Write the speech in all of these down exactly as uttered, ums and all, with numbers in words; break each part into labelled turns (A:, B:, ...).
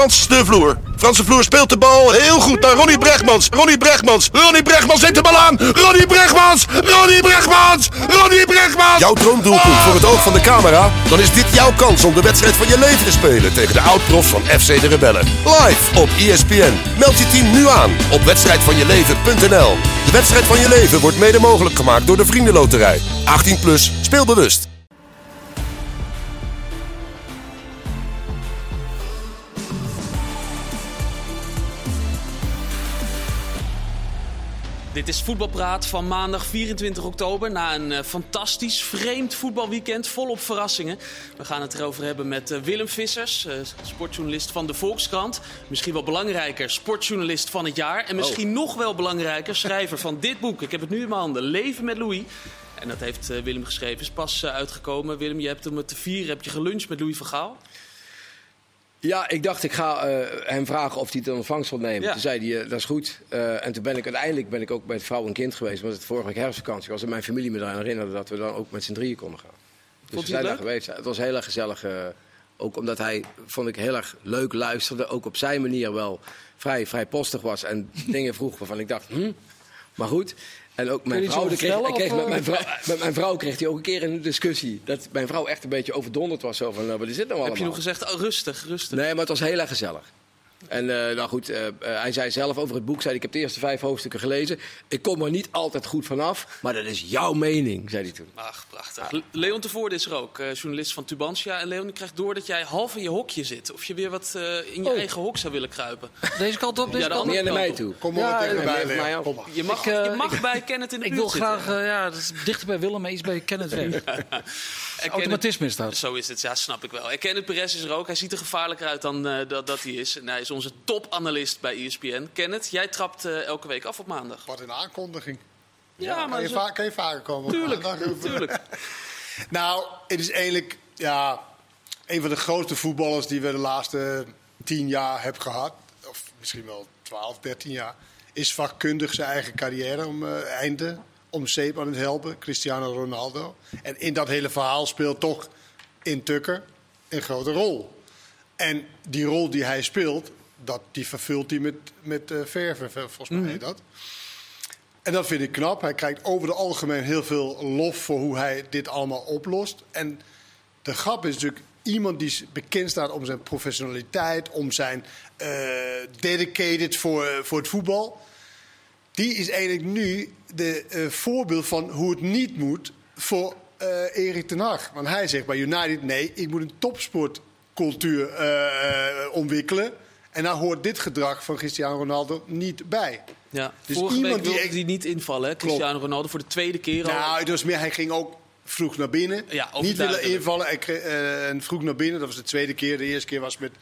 A: Frans de Vloer. Frans de Vloer speelt de bal heel goed naar Ronnie Brechtmans. Ronnie Brechtmans. Ronnie Brechtmans neemt de bal aan. Ronnie Brechtmans. Ronnie Brechtmans. Ronnie Brechtmans. Jouw droomdoelpunt oh. voor het oog van de camera? Dan is dit jouw kans om de wedstrijd van je leven te spelen tegen de oud-profs van F C de Rebellen. Live op E S P N. Meld je team nu aan op wedstrijd van je leven punt n l. De wedstrijd van je leven wordt mede mogelijk gemaakt door de Vriendenloterij. achttien plus, speel bewust.
B: Dit is Voetbalpraat van maandag vierentwintig oktober. Na een uh, fantastisch, vreemd voetbalweekend volop verrassingen. We gaan het erover hebben met uh, Willem Vissers, uh, sportjournalist van de Volkskrant. Misschien wel belangrijker, sportjournalist van het jaar. En misschien oh. nog wel belangrijker, schrijver van dit boek. Ik heb het nu in mijn handen, Leven met Louis. En dat heeft uh, Willem geschreven, is pas uh, uitgekomen. Willem, je hebt om te vieren, heb je geluncht met Louis van Gaal?
C: Ja, ik dacht ik ga uh, hem vragen of hij het in ontvangst wil nemen. Ja. Toen zei hij, uh, dat is goed. Uh, en toen ben ik uiteindelijk ben ik ook bij het vrouw en kind geweest. Want het vorige week herfstvakantie was. En mijn familie me eraan herinnerde dat we dan ook met z'n drieën konden gaan. Dus
B: Vond
C: we
B: je
C: zijn
B: het
C: daar geweest. Het was heel erg gezellig. Uh, ook omdat hij, vond ik, heel erg leuk luisterde. Ook op zijn manier wel vrij, vrij postig was. En dingen vroeg waarvan ik dacht, hm, maar goed. En ook mijn vrouw, kreeg, ik kreeg met, mijn vrouw, met mijn vrouw kreeg hij ook een keer een discussie. Dat mijn vrouw echt een beetje overdonderd was. Zo van, nou, wat is dit nou allemaal?
B: Heb je nog gezegd, oh, rustig, rustig?
C: Nee, maar het was heel erg gezellig. En uh, nou goed, uh, uh, hij zei zelf over het boek, zei, ik heb de eerste vijf hoofdstukken gelezen. Ik kom er niet altijd goed vanaf, maar dat is jouw mening, zei hij toen.
B: Ach, prachtig. Ja. Leon Tevoorde is er ook, uh, journalist van Tubantia. En Leon, ik krijg door dat jij half in je hokje zit. Of je weer wat uh, in je oh. eigen hok zou willen kruipen.
D: Deze kant op, deze
B: ja,
D: kant op.
C: Meer naar mij toe.
E: Kom maar ja, tegen mij, Leon.
B: Kom maar. Je mag, ik, uh, je mag ik, bij Kenneth in de
D: ik
B: buurt
D: wil graag, uh, ja, dat is dichter bij Willem, maar iets bij Kenneth weg. Automatisme is dat.
B: Zo is het, ja, snap ik wel. En Kenneth Perez is er ook. Hij ziet er gevaarlijker uit dan uh, dat, dat hij is. En hij is onze topanalist bij E S P N. Kenneth, jij trapt uh, elke week af op maandag.
E: Wat een aankondiging.
B: Ja,
E: ja,
B: maar...
E: Kan je,
B: zo...
E: va- kan je vaker komen?
B: Tuurlijk, tuurlijk.
E: Nou, het is eigenlijk ja, een van de grootste voetballers die we de laatste tien jaar hebben gehad. Of misschien wel twaalf, dertien jaar. Is vakkundig zijn eigen carrière om uh, einde... om zeep aan het helpen, Cristiano Ronaldo. En in dat hele verhaal speelt toch in Tukker een grote rol. En die rol die hij speelt, dat, die vervult hij met, met uh, verven, volgens mij heet dat. En dat vind ik knap. Hij krijgt over het algemeen heel veel lof voor hoe hij dit allemaal oplost. En de grap is natuurlijk iemand die bekend staat om zijn professionaliteit, om zijn uh, dedicated voor, uh, voor het voetbal. Die is eigenlijk nu de uh, voorbeeld van hoe het niet moet voor uh, Erik ten Hag. Want hij zegt bij United, nee, ik moet een topsportcultuur uh, uh, ontwikkelen. En daar hoort dit gedrag van Cristiano Ronaldo niet bij.
B: Ja, dus vorige week wilde die, die niet invallen, hè? Cristiano Ronaldo, voor de tweede keer al.
E: Nou, het was meer, hij ging ook vroeg naar binnen.
B: Ja,
E: niet willen invallen en, uh, en vroeg naar binnen. Dat was de tweede keer. De eerste keer was met...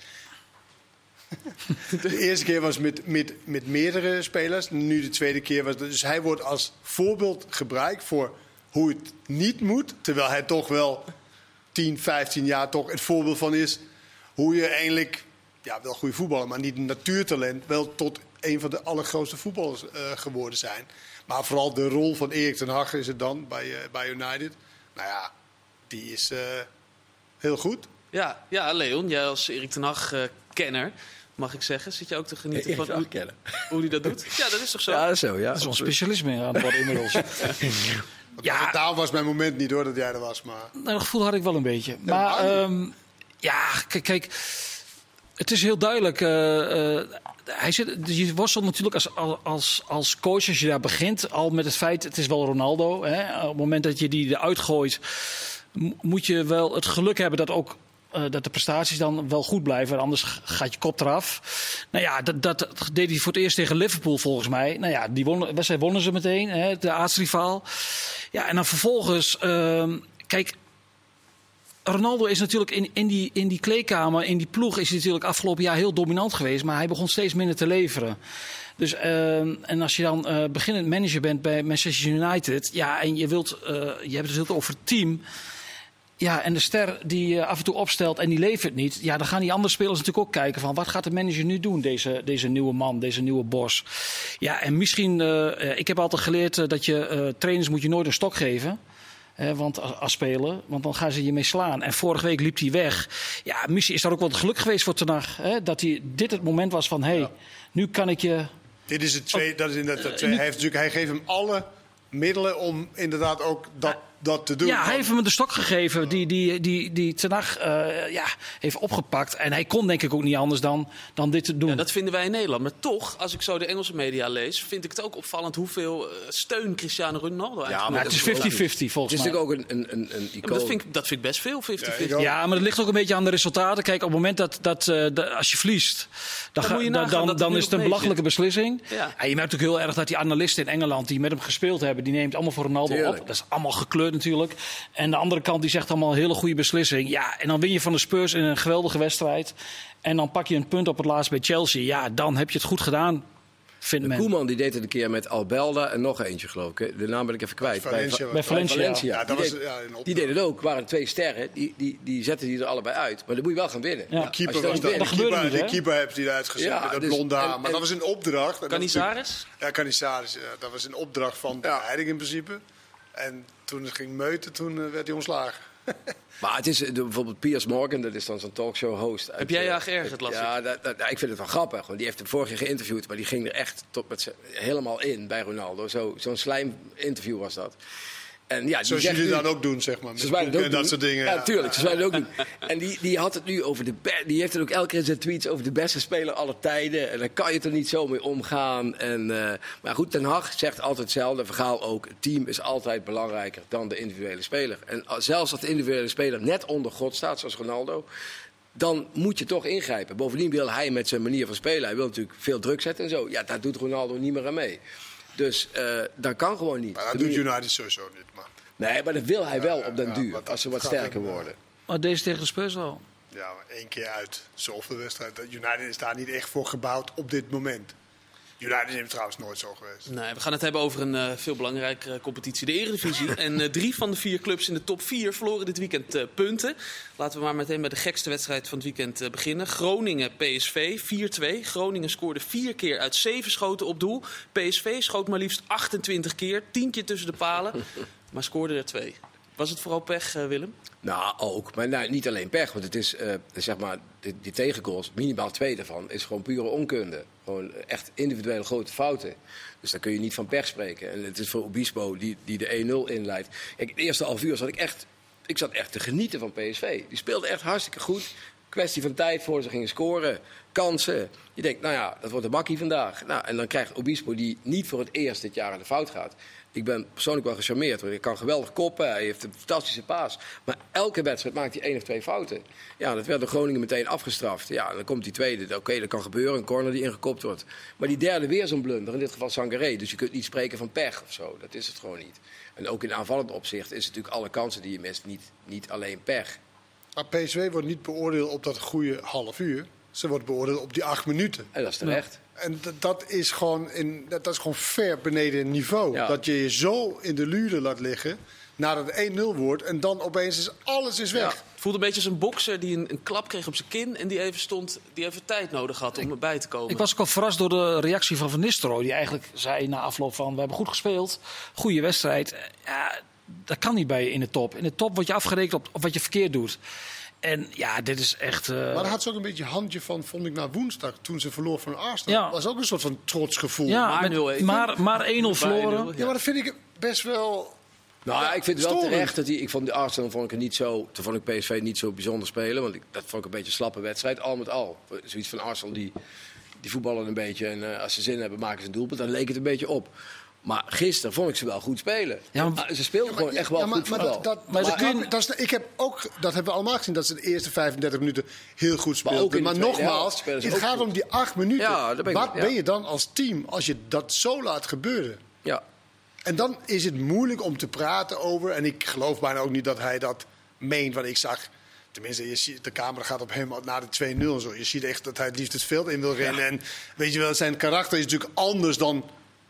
E: De eerste keer was met, met, met meerdere spelers. Nu de tweede keer was... Dus hij wordt als voorbeeld gebruikt voor hoe het niet moet. Terwijl hij toch wel tien, vijftien jaar toch het voorbeeld van is. Hoe je eigenlijk... Ja, wel goede voetballer, maar niet een natuurtalent. Wel tot een van de allergrootste voetballers uh, geworden zijn. Maar vooral de rol van Erik ten Hag is het dan bij, uh, bij United. Nou ja, die is uh, heel goed.
B: Ja, ja, Leon, jij als Erik ten Hag uh, kenner... Mag ik zeggen? Zit je ook te genieten van hoe, hoe hij dat doet? Ja, dat is toch zo?
C: Ja, zo, ja.
D: Dat is wel een specialisme aan het worden inmiddels.
E: Ja, daar was mijn moment niet hoor, dat jij er was. Maar...
D: Nou, dat gevoel had ik wel een beetje. Maar um, ja, kijk, kijk, het is heel duidelijk. Uh, uh, hij zit, je worstelt natuurlijk als, als, als coach, als je daar begint, al met het feit, het is wel Ronaldo. Hè? Op het moment dat je die eruit gooit, moet je wel het geluk hebben dat ook... Uh, dat de prestaties dan wel goed blijven, anders gaat je kop eraf. Nou ja, dat, dat deed hij voor het eerst tegen Liverpool volgens mij. Nou ja, die wonnen, wedstrijd wonnen ze meteen, hè, de aartsrivaal. Ja, en dan vervolgens, uh, kijk, Ronaldo is natuurlijk in, in, die, in die kleedkamer, in die ploeg, is hij natuurlijk afgelopen jaar heel dominant geweest, maar hij begon steeds minder te leveren. Dus, uh, en als je dan uh, beginnend manager bent bij Manchester United, ja, en je wilt, uh, je hebt het heel over het team. Ja, en de ster die uh, af en toe opstelt en die levert niet. Ja, dan gaan die andere spelers natuurlijk ook kijken van... wat gaat de manager nu doen, deze, deze nieuwe man, deze nieuwe Bos? Ja, en misschien... Uh, ik heb altijd geleerd uh, dat je uh, trainers moet je nooit een stok geven. Hè, want als, als speler, want dan gaan ze je mee slaan. En vorige week liep hij weg. Ja, misschien is dat ook wel het geluk geweest voor Ten Hag. Hè, dat hij, dit het moment was van, hé, hey, ja. nu kan ik je...
E: Dit is het tweede, dat is inderdaad het tweede. Hij, heeft natuurlijk, hij geeft hem alle middelen om inderdaad ook dat, dat te doen.
D: Ja, hij heeft hem de stok gegeven die, die, die, die Ten Hag uh, ja, heeft opgepakt. En hij kon denk ik ook niet anders dan, dan dit te doen.
B: Ja, dat vinden wij in Nederland. Maar toch, als ik zo de Engelse media lees, vind ik het ook opvallend hoeveel uh, steun Cristiano Ronaldo eigenlijk.
D: Ja, maar het is vijftig vijftig volgens mij.
C: Het is natuurlijk ook een, een, een icoon.
B: Ja, dat, vind ik, dat vind ik best veel, vijftig vijftig.
E: Ja,
D: ja, maar het ligt ook een beetje aan de resultaten. Kijk, op het moment dat, dat uh, de, als je verliest, dan,
B: dan,
D: ga,
B: moet je
D: dan,
B: nagaan,
D: dan, dan is het een belachelijke beslissing.
B: Ja.
D: En je merkt ook heel erg dat die analisten in Engeland die met hem gespeeld hebben, die neemt allemaal voor Ronaldo
C: Tuurlijk.
D: op. Dat is allemaal gekleurd natuurlijk. En de andere kant die zegt allemaal een hele goede beslissing. Ja, en dan win je van de Spurs in een geweldige wedstrijd. En dan pak je een punt op het laatst bij Chelsea. Ja, dan heb je het goed gedaan, vindt men.
C: Koeman die deed het een keer met Albelda en nog eentje geloof ik. De naam ben ik even kwijt.
E: Valencia.
C: Bij,
D: Bij Valencia.
C: Valencia.
E: Ja, dat
C: die,
E: was,
C: deed,
E: ja, in opdracht.
C: die deed het ook. Er waren twee sterren. Die, die, die zetten die er allebei uit. Maar dan moet je wel gaan winnen.
D: Ja.
E: De keeper
C: Als je
E: was
C: dan
E: dat.
C: wint-
E: De
D: dat gebeurde
E: keeper,
D: niet,
E: de
D: hè?
E: keeper heeft hij eruit gezet
C: Ja,
E: met dat
C: dus-
E: blonde haar.
C: en-
E: Maar
C: en-
E: dat was een opdracht. En dat is
B: Canizares?
E: Ja, Canizares. Ja, dat was een opdracht van de
C: Ja.
E: leiding in principe. En toen het ging meuten, toen uh, werd hij ontslagen.
C: Maar het is uh, de- bijvoorbeeld Piers Morgan, dat is dan zo'n talkshow-host. uit,
B: Heb jij je
C: uh,
B: aan geërgerd, las ik?
C: Ja, dat, dat, ja, ik vind het wel grappig. Want die heeft hem vorig jaar geïnterviewd, maar die ging er echt tot met z'n- helemaal in bij Ronaldo. Zo, zo'n slijm-interview was dat. En ja, die
E: Zoals
C: zegt
E: jullie
C: nu-
E: dat ook doen, zeg maar. Met
C: Zoals wij dat
E: boeken
C: ook
E: en dat
C: doen.
E: soort dingen.
C: Ja, tuurlijk. Zoals wij dat ook doen. En die, die had het nu over de be- die heeft het ook elke keer in zijn tweets over de beste speler aller tijden. En daar kan je er niet zo mee omgaan. En, uh, maar goed, Ten Hag zegt altijd hetzelfde. Vergaal ook. Het team is altijd belangrijker dan de individuele speler. En als- zelfs als de individuele speler net onder God staat, zoals Ronaldo, dan moet je toch ingrijpen. Bovendien wil hij met zijn manier van spelen, hij wil natuurlijk veel druk zetten en zo. Ja, daar doet Ronaldo niet meer aan mee. Dus uh, dat kan gewoon niet.
E: Maar dat
C: Dan
E: doet
C: doe je-
E: United sowieso niet. Maar,
C: Nee, maar dat wil hij wel
E: Ja,
C: op den
E: ja,
C: duur.
E: maar dat
C: Als ze wat
E: gaat
C: sterker
E: hem, uh,
C: worden.
D: Maar deze tegen de Spurs wel.
E: ja, maar één keer uit. Zoveel wedstrijd. Dat United is daar niet echt voor gebouwd op dit moment. United is trouwens nooit zo geweest.
B: Nee, we gaan het hebben over een uh, veel belangrijkere competitie, de Eredivisie. En uh, drie van de vier clubs in de top vier verloren dit weekend uh, punten. Laten we maar meteen bij de gekste wedstrijd van het weekend uh, beginnen. Groningen P S V vier twee. Groningen scoorde vier keer uit zeven schoten op doel. P S V schoot maar liefst achtentwintig keer, tientje tussen de palen, maar scoorde er twee. Was het vooral pech, uh, Willem?
C: Nou, ook. Maar nou, niet alleen pech. Want het is, uh, zeg maar, die, die tegengoals, minimaal twee daarvan, is gewoon pure onkunde. Gewoon echt individuele grote fouten. Dus daar kun je niet van pech spreken. En het is voor Obispo die, die de één nul inleidt. Kijk, het eerste half uur zat ik echt, ik zat echt te genieten van P S V. Die speelde echt hartstikke goed. Kwestie van tijd voor ze gingen scoren. Kansen. Je denkt, nou ja, dat wordt een bakkie vandaag. Nou, en dan krijgt Obispo, die niet voor het eerst dit jaar aan de fout gaat. Ik ben persoonlijk wel gecharmeerd, want hij kan geweldig koppen. Hij heeft een fantastische paas. Maar elke wedstrijd maakt hij één of twee fouten. Ja, dat werd door Groningen meteen afgestraft. Ja, dan komt die tweede. Oké, okay, dat kan gebeuren. Een corner die ingekopt wordt. Maar die derde weer zo'n blunder. In dit geval Sangaré. Dus je kunt niet spreken van pech of zo. Dat is het gewoon niet. En ook in aanvallend opzicht is het natuurlijk alle kansen die je mist. Niet, niet alleen pech.
E: Maar P S V wordt niet beoordeeld op dat goede half uur. Ze wordt beoordeeld op die acht minuten.
C: En dat is terecht.
E: En d- dat is gewoon, in, dat is gewoon ver beneden het niveau.
C: Ja.
E: Dat je je zo in de luren laat liggen nadat het één nul wordt. En dan opeens is alles is weg.
C: Ja.
B: Het voelde een beetje als een bokser die een, een klap kreeg op zijn kin en die even stond, die even tijd nodig had om erbij te komen.
D: Ik was ook al verrast door de reactie van Van Nistelrooy. Die eigenlijk zei na afloop van, we hebben goed gespeeld. Goede wedstrijd. Ja, dat kan niet bij je in de top. In de top word je afgerekend op, op wat je verkeerd doet. En ja, dit is echt... Uh...
E: Maar daar had ze ook een beetje handje van, vond ik, na woensdag. Toen ze verloor van Arsenal.
D: Ja.
E: Dat was ook een soort van trotsgevoel.
D: Ja,
B: Maar
D: met-
B: nul één.
D: maar, maar één nul verloren.
B: Ja.
E: Ja, maar dat vind ik best wel...
C: Nou,
E: Ja,
C: ik vind het wel
E: storend.
C: terecht dat hij. Ik vond de Arsenal vond ik er niet zo. Toen vond ik P S V niet zo bijzonder spelen. Want ik, dat vond ik een beetje een slappe wedstrijd. Al met al. Zoiets van Arsenal die, die voetballen een beetje. En uh, als ze zin hebben, maken ze een doelpunt. Dan leek het een beetje op. Maar gisteren vond ik ze wel goed spelen.
D: Ja, maar-
C: Ah, ze speelden gewoon echt wel
E: Ja, maar,
C: goed
E: maar
C: voetbal.
E: dat, dat,
D: Maar
E: maar
D: ze kunnen-
E: dat is, ik heb ook, dat hebben we allemaal gezien, dat ze de eerste vijfendertig minuten heel goed
C: Maar ook
E: speelden.
C: in de
E: Maar,
C: tweede helft
E: nogmaals,
C: spelen ze
E: het
C: ook
E: gaat
C: goed.
E: om die acht minuten.
C: Ja, daar ben ik-
E: Wat
C: ja.
E: ben je dan als team als je dat zo laat gebeuren?
C: Ja.
E: En dan is het moeilijk om te praten over. En ik geloof bijna ook niet dat hij dat meent. Want ik zag, tenminste, je ziet, de camera gaat op hem na de twee nul en zo. Je ziet echt dat hij het liefst het veld in wil rennen. En weet je wel, zijn karakter is natuurlijk anders dan,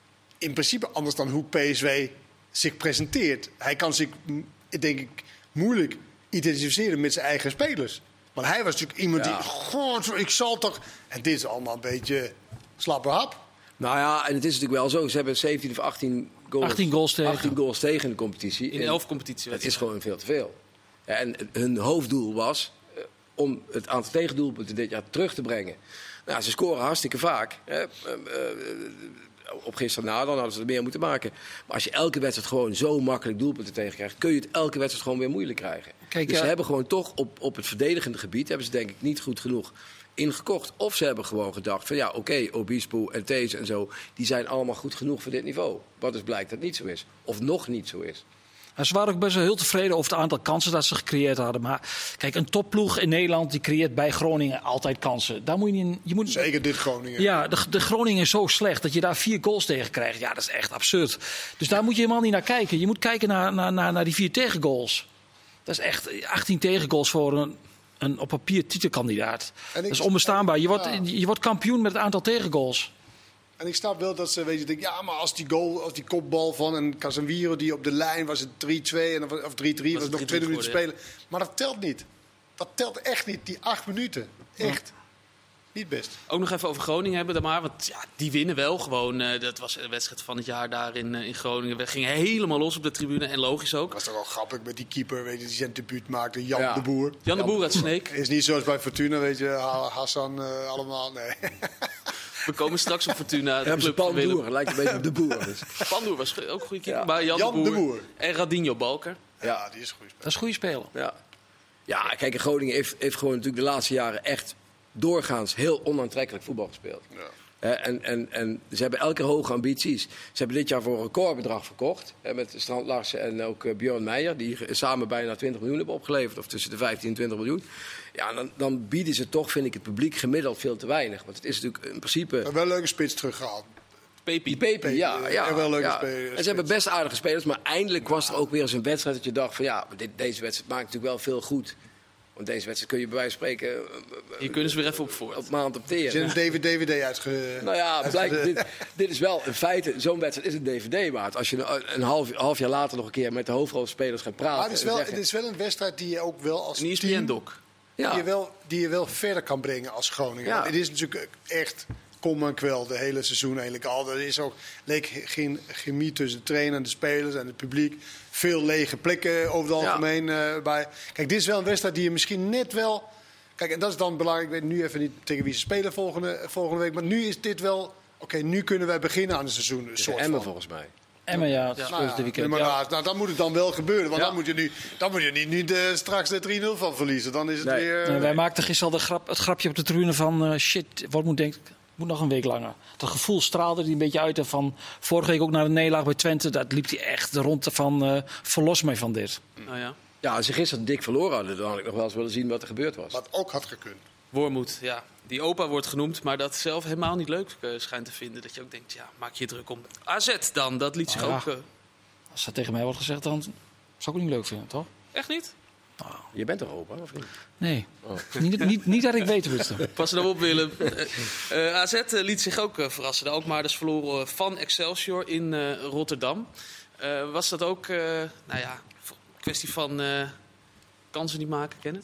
E: in principe anders dan hoe P S V zich presenteert. Hij kan zich, m, denk ik, moeilijk identificeren met zijn eigen spelers. Want hij was natuurlijk iemand
C: Ja.
E: die, god, ik zal toch... En dit is allemaal een beetje slappe hap.
C: Nou ja, en het is natuurlijk wel zo. Ze hebben zeventien of achttien goals,
D: achttien goals tegen.
C: achttien goals tegen in de competitie.
B: In elf competities.
C: Het is gewoon veel te veel. Ja, en hun hoofddoel was uh, om het aantal tegendoelpunten dit jaar terug te brengen. Nou, ze scoren hartstikke vaak. Hè. Uh, uh, op gisteren na, dan hadden ze er meer moeten maken. Maar als je elke wedstrijd gewoon zo makkelijk doelpunten tegenkrijgt, kun je het elke wedstrijd gewoon weer moeilijk krijgen.
D: Kijk,
C: dus
D: ja.
C: ze hebben gewoon toch op, op het verdedigende gebied, hebben ze denk ik niet goed genoeg ingekocht. Of ze hebben gewoon gedacht van ja, oké, okay, Obispo en These en zo, die zijn allemaal goed genoeg voor dit niveau. Wat dus blijkt dat niet zo is. Of nog niet zo is.
D: En ze waren ook best wel heel tevreden over het aantal kansen dat ze gecreëerd hadden. Maar kijk, een topploeg in Nederland die creëert bij Groningen altijd kansen. Daar moet je niet. Je moet,
E: Zeker dit Groningen.
D: Ja, de, de Groningen is zo slecht dat je daar vier goals tegen krijgt. Ja, dat is echt absurd. Dus daar moet je helemaal niet naar kijken. Je moet kijken naar, naar, naar, naar die vier tegengoals. Dat is echt achttien tegengoals voor een, een op papier titelkandidaat. Dat is onbestaanbaar. Je wordt,
E: ja.
D: je wordt kampioen met het aantal tegengoals.
E: En ik snap wel dat ze weet je, denken, ja, maar als die goal, als die kopbal van een Casemiro die op de lijn was het drie twee en of drie drie was, was nog twintig minuten spelen. Maar dat telt niet. Dat telt echt niet, die acht minuten. Echt. Ja. Niet best.
B: Ook nog even over Groningen hebben dan maar. Want ja, die winnen wel gewoon. Uh, dat was een wedstrijd van het jaar daar in, uh, in Groningen. We gingen helemaal los op de tribune. En logisch ook.
E: Dat was toch wel grappig met die keeper, weet je, die zijn debuut maakte. Jan
C: ja.
E: de Boer.
B: Jan de Boer uit Sneek.
E: Is niet zoals bij Fortuna, weet je, Hassan uh, allemaal. Nee.
B: We komen straks op Fortuna.
C: De club Pandoer, lijkt een beetje op de Boer. Dus.
B: Pandoer was ook een goede keeper.
C: Ja.
B: Maar Jan,
E: Jan
B: de, Boer
E: de Boer.
B: En Radinho Balker.
E: Ja, die is een goede speler.
D: Dat is een goede speler.
C: Ja. ja, kijk, Groningen heeft, heeft gewoon natuurlijk de laatste jaren echt doorgaans heel onaantrekkelijk voetbal gespeeld.
E: Ja.
C: Uh, en, en, en ze hebben elke keer hoge ambities. Ze hebben dit jaar voor een recordbedrag verkocht. Uh, met Strand Larsen en ook uh, Björn Meijer. Die samen bijna twintig miljoen hebben opgeleverd. Of tussen de vijftien en twintig miljoen. Ja, dan, dan bieden ze toch, vind ik, het publiek gemiddeld veel te weinig. Want het is natuurlijk in principe...
E: We hebben wel een leuke spits teruggehaald.
B: Pepi.
C: Pepi, ja. ja,
E: ja, wel leuke
C: ja.
E: spelers.
C: En ze hebben best aardige spelers. Maar eindelijk was er ook weer eens een wedstrijd dat je dacht van... ja, dit, deze wedstrijd maakt natuurlijk wel veel goed. Want deze wedstrijd kun je bij wijze van spreken... Uh,
B: Hier kunnen ze weer even op voort.
C: Op maand op teren.
E: Is er een D V D uitge...
C: Nou ja, blijkt, dit, dit is wel in feite, zo'n wedstrijd is een D V D waard. Als je een, een half, half jaar later nog een keer met de hoofdrolspelers gaat praten.
E: Maar het is, wel,
C: zeggen,
E: het is wel een wedstrijd die je ook wel als
B: Een E S P
E: team...
B: N-doc.
C: ja.
E: Die, je wel, die je wel verder kan brengen als Groningen.
C: Ja.
E: Want het is natuurlijk echt kom en kwel de hele seizoen eigenlijk al. Er is ook leek geen chemie tussen de trainer en de spelers en het publiek. Veel lege plekken over het algemeen. Ja. Uh, bij. Kijk, dit is wel een wedstrijd die je misschien net wel... Kijk, en dat is dan belangrijk. Ik weet nu even niet tegen wie ze spelen volgende, volgende week. Maar nu is dit wel... Oké, okay, nu kunnen wij beginnen aan het seizoen. Een soort
C: Emmen
E: van.
C: volgens mij.
D: Emmen, ja. Het
E: Nou ja,
D: de weekend.
E: maar
D: Ja.
E: nou, dat moet het dan wel gebeuren. Want
C: Ja.
E: dan moet je, nu, dan moet je niet nu de, straks de drie nul van verliezen. Dan is het
C: Nee.
E: weer...
D: Nee, wij maakten gisteren al de grap, het grapje op de tribune van... Uh, shit, wat moet denk moet nog een week langer. Dat gevoel straalde hij een beetje uit. Van vorige week ook naar de nederlaag bij Twente. Dat liep hij echt rond van... Uh, verlos mij van dit.
B: Nou ja.
C: Ja, als ze gisteren dik verloren hadden, dan had ik nog wel eens willen zien wat er gebeurd was.
E: Wat ook had gekund.
B: Wormoed, ja. Die opa wordt genoeg, maar dat zelf helemaal niet leuk uh, schijnt te vinden. Dat je ook denkt, ja, maak je je druk om. A Z dan, dat liet zich
D: Ah, ja.
B: ook... Uh,
D: Als dat tegen mij wordt gezegd, dan zou ik het niet leuk vinden, toch?
B: echt niet?
C: Je bent toch opa, of niet?
D: Nee. Oh. Niet, niet, niet dat ik weet hoe het is.
B: Pas erop, Willem. Uh, uh, A Z uh, liet zich ook uh, verrassen. De Alkmaarders verloren van Excelsior in uh, Rotterdam. Uh, was dat ook, uh, nou ja, een kwestie van uh, kansen niet maken, Kenneth?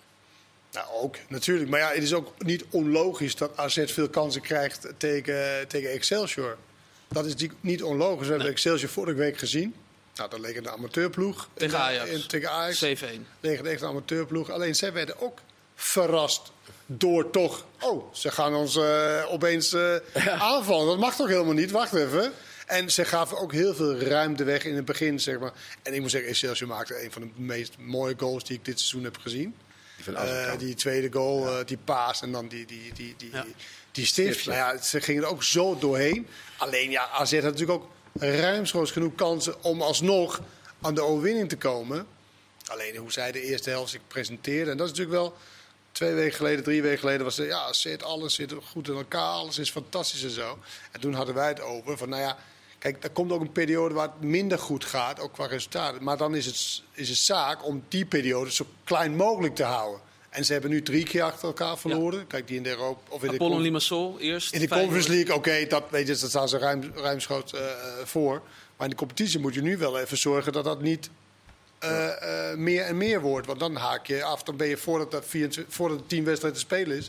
E: Nou, ook, natuurlijk. Maar ja, het is ook niet onlogisch dat A Z veel kansen krijgt tegen, tegen Excelsior. Dat is niet onlogisch. We hebben
B: Nee.
E: Excelsior vorige week gezien. Nou, dat leek een amateurploeg.
B: Tegen
E: In-
B: Ajax.
E: In, tegen Ajax.
B: zeven één.
E: Tegen echt een amateurploeg. Alleen zij werden ook verrast door toch... Oh, ze gaan ons uh, opeens uh, ja. aanvallen. Dat mag toch helemaal niet? Wacht even. En ze gaven ook heel veel ruimte weg in het begin, zeg maar. En ik moet zeggen, Excelsior maakte een van de meest mooie goals die ik dit seizoen heb gezien.
C: Die,
E: uh, die tweede goal, ja. uh, die paas en dan die, die, die, die, ja. die stift. Nou ja, ze gingen er ook zo doorheen. Alleen ja, A Z had natuurlijk ook ruimschoots genoeg kansen om alsnog aan de overwinning te komen. Alleen hoe zij de eerste helft zich presenteerden. En dat is natuurlijk wel twee weken geleden, drie weken geleden was het, ja, zit, alles zit goed in elkaar, alles is fantastisch en zo. En toen hadden wij het over van, nou ja, kijk, er komt ook een periode waar het minder goed gaat, ook qua resultaten. Maar dan is het, is het zaak om die periode zo klein mogelijk te houden. En ze hebben nu drie keer achter elkaar verloren. Ja. Kijk, die in de Europa... Of in
B: Apollon
E: de
B: Limassol eerst.
E: In de Conference League, oké, okay, dat weet je, daar staan ze ruim, ruimschoots uh, voor. Maar in de competitie moet je nu wel even zorgen dat dat niet uh, uh, meer en meer wordt. Want dan haak je af, dan ben je voordat, dat vierentwintig, voordat het tien wedstrijden te spelen is,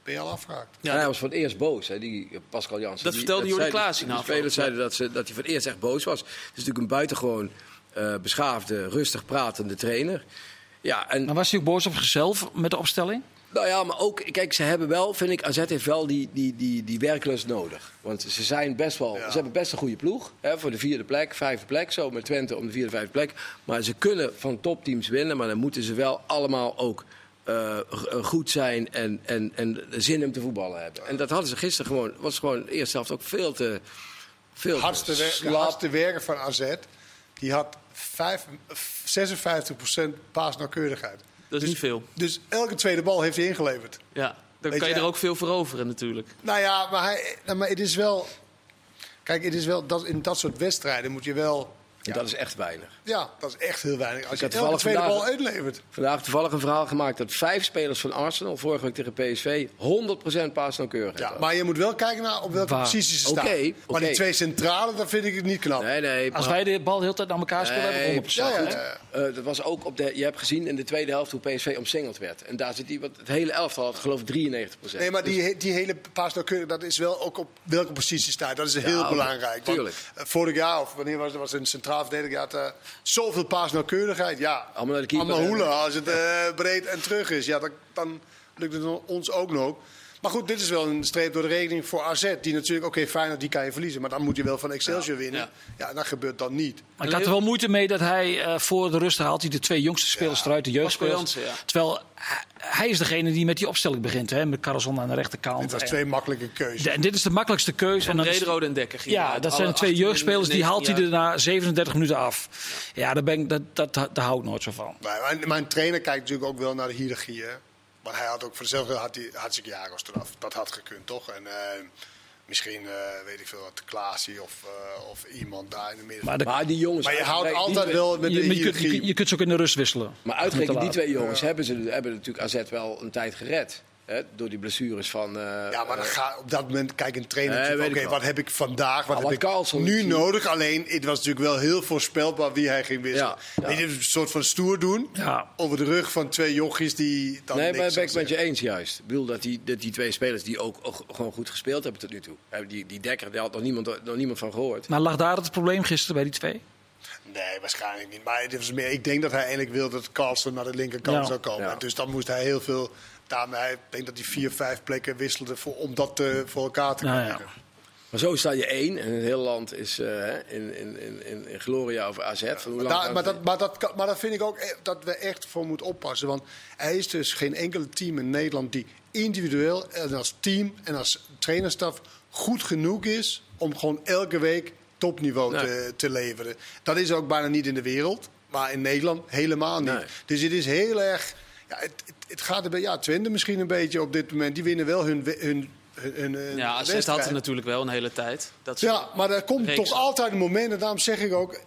E: ben je al afgehaakt.
C: Ja, hij was voor het eerst boos, hè, die Pascal Jansen.
B: Dat
C: die,
B: vertelde Jordi
C: zeiden-
B: Klaas in
C: De
B: de
C: spelers
B: afloop.
C: zeiden dat, ze, dat hij voor het eerst echt boos was. Het is natuurlijk een buitengewoon uh, beschaafde, rustig pratende trainer. Ja, en,
D: Maar was hij ook boos op zichzelf met de opstelling?
C: nou ja, maar ook, kijk, ze hebben wel, vind ik, A Z heeft wel die, die, die, die werklust nodig. Want ze zijn best wel,
E: Ja.
C: ze hebben best een goede ploeg. Hè, voor de vierde plek, vijfde plek, zo met Twente om de vierde, vijfde plek. Maar ze kunnen van topteams winnen, maar dan moeten ze wel allemaal ook uh, goed zijn en, en, en zin om te voetballen hebben. En dat hadden ze gisteren gewoon, was gewoon de eerste helft ook veel te, veel
E: Hardste,
C: te
E: wer- de
C: slap.
E: hardste werker van A Z, die had vijf, zesenvijftig procent paasnauwkeurigheid.
B: Dat is niet veel.
E: Dus elke tweede bal heeft hij ingeleverd.
B: Ja, dan
E: Weet
B: kan je
E: je,
B: er ook veel voor overen natuurlijk.
E: Nou ja, maar, hij, nou, maar het is wel... Kijk, het is wel dat in dat soort wedstrijden moet je wel...
C: En dat is echt weinig.
E: Ja, dat is echt heel weinig. Als
C: Ik
E: je
C: had
E: elke
C: toevallig
E: tweede
C: vandaag-
E: bal uitlevert.
C: Vandaag toevallig een verhaal gemaakt dat vijf spelers van Arsenal vorige week tegen P S V honderd procent paasnauwkeurigheid
E: Ja,
C: hadden.
E: maar je moet wel kijken naar op welke
D: Waar?
E: posities ze staan.
C: Oké,
E: Maar
C: oké.
E: die twee centrale, dat vind ik het niet knap.
C: Nee, nee.
D: Als
C: maar-
D: wij de bal de hele tijd aan elkaar spelen, hebben we
C: Nee,
D: honderd procent.
E: ja,
D: goed.
E: ja, ja.
C: Uh, dat was ook op de, je hebt gezien in de tweede helft hoe P S V omsingeld werd. En daar zit die, wat het hele elftal had geloof ik drieënnegentig procent.
E: Nee, maar die, he- die hele paasnauwkeurig, dat is wel ook op welke positie staat. Dat is heel
C: oké,
E: belangrijk. Want,
C: tuurlijk.
E: eh, vorig jaar, of wanneer was het, was een centraal verdediger, had uh, zoveel paasnauwkeurigheid. Ja,
C: Allemaal naar de keeper,
E: allemaal
C: hè?
E: hoelen. Als het uh, breed en terug is, ja, dan, dan lukt het ons ook nog. Maar goed, dit is wel een streep door de rekening voor A Z. Die natuurlijk, oké, Feyenoord, die kan je verliezen. Maar dan moet je wel van Excelsior winnen.
B: ja.
E: Ja, dat gebeurt dan niet.
D: Maar ik had er wel moeite mee dat hij uh, voor de rust haalt hij de twee jongste spelers eruit, de jeugdspelers.
B: Pascal Jansen, ja.
D: Terwijl hij, hij is degene die met die opstelling begint, hè, met Carlson aan de rechterkant.
E: Het was
D: En-
E: twee makkelijke keuzes.
D: de- en dit is de makkelijkste keuze. En dan is-
B: Rederode en Dekker gingen
D: ja,
B: uit.
D: dat zijn de
B: Alle
D: twee
B: achttien,
D: jeugdspelers. Die haalt hij er
B: negentien jaar.
D: na zevenendertig minuten af. Ja, daar, ben ik, dat, dat, daar hou ik nooit zo van.
E: Maar mijn, mijn trainer kijkt natuurlijk ook wel naar de hiërarchie. Hè? Maar hij had ook voor zichzelf had hij hartstikke Jagos eraf. Dat had gekund, toch? En uh, misschien, uh, weet ik veel, wat Klaasie of, uh, of iemand daar in de midden.
D: Maar, de-
C: Maar die jongens...
E: Maar je houdt
C: die
E: altijd
C: twee-
E: wel met
D: je,
E: de
D: maar je, kunt,
E: hiërarchie.
D: je, je kunt ze ook in de rust wisselen.
C: Maar uitgerekend die twee jongens hebben, ze, hebben natuurlijk A Z wel een tijd gered. Hè, door die blessures van... Uh,
E: Ja, maar dan ga, op dat moment kijkt een trainer
C: Nee,
E: natuurlijk,
C: weet ik
E: oké,
C: wel.
E: wat heb ik vandaag, wat
C: Maar
E: heb
C: wat
E: ik
C: Carlson
E: nu
C: ziet-
E: nodig? Alleen, het was natuurlijk wel heel voorspelbaar wie hij ging wisselen.
C: Ja, ja.
E: Weet je, een soort van stoer doen
D: Ja.
E: over de rug van twee jochies die dan
C: Nee,
E: niks
C: maar ben ik
E: zou
C: met je
E: zeggen.
C: eens juist. Ik bedoel dat die, dat die twee spelers die ook, ook gewoon goed gespeeld hebben tot nu toe. Hè, Die, die Dekker, daar had nog niemand, nog niemand van gehoord.
D: Maar lag daar het probleem gisteren bij die twee?
E: Nee, waarschijnlijk niet. Maar het was meer, ik denk dat hij eigenlijk wilde dat Carlsen naar de linkerkant
D: Ja.
E: zou komen.
C: Ja.
E: En dus dan moest hij heel veel... Daarmee, hij- ik denk dat hij vier, vijf plekken wisselde voor, om dat uh, voor elkaar te
D: Nou
E: krijgen.
D: ja.
C: Maar zo sta je één en het hele land is uh, in, in, in, in gloria over A Z. Van hoe lang
E: Daar-
C: gaan
E: maar,
C: ze-
E: dat, maar, dat, kan- maar dat vind ik ook e- dat we echt voor moeten oppassen. Want er is dus geen enkele team in Nederland die individueel en als team en als trainerstaf goed genoeg is om gewoon elke week topniveau
C: Nee.
E: te, te leveren. Dat is ook bijna niet in de wereld, maar in Nederland helemaal niet.
C: Nee.
E: Dus het is heel erg... Ja, het, het, het gaat er bij ja, Twente misschien een beetje op dit moment. Die winnen wel hun, hun, hun, hun, hun
B: Ja, A Z had
E: wedstrijd.
B: het natuurlijk wel een hele tijd. Dat ze-
E: Ja, maar er komt
B: reeks
E: toch
B: had.
E: altijd een moment, en daarom zeg ik ook...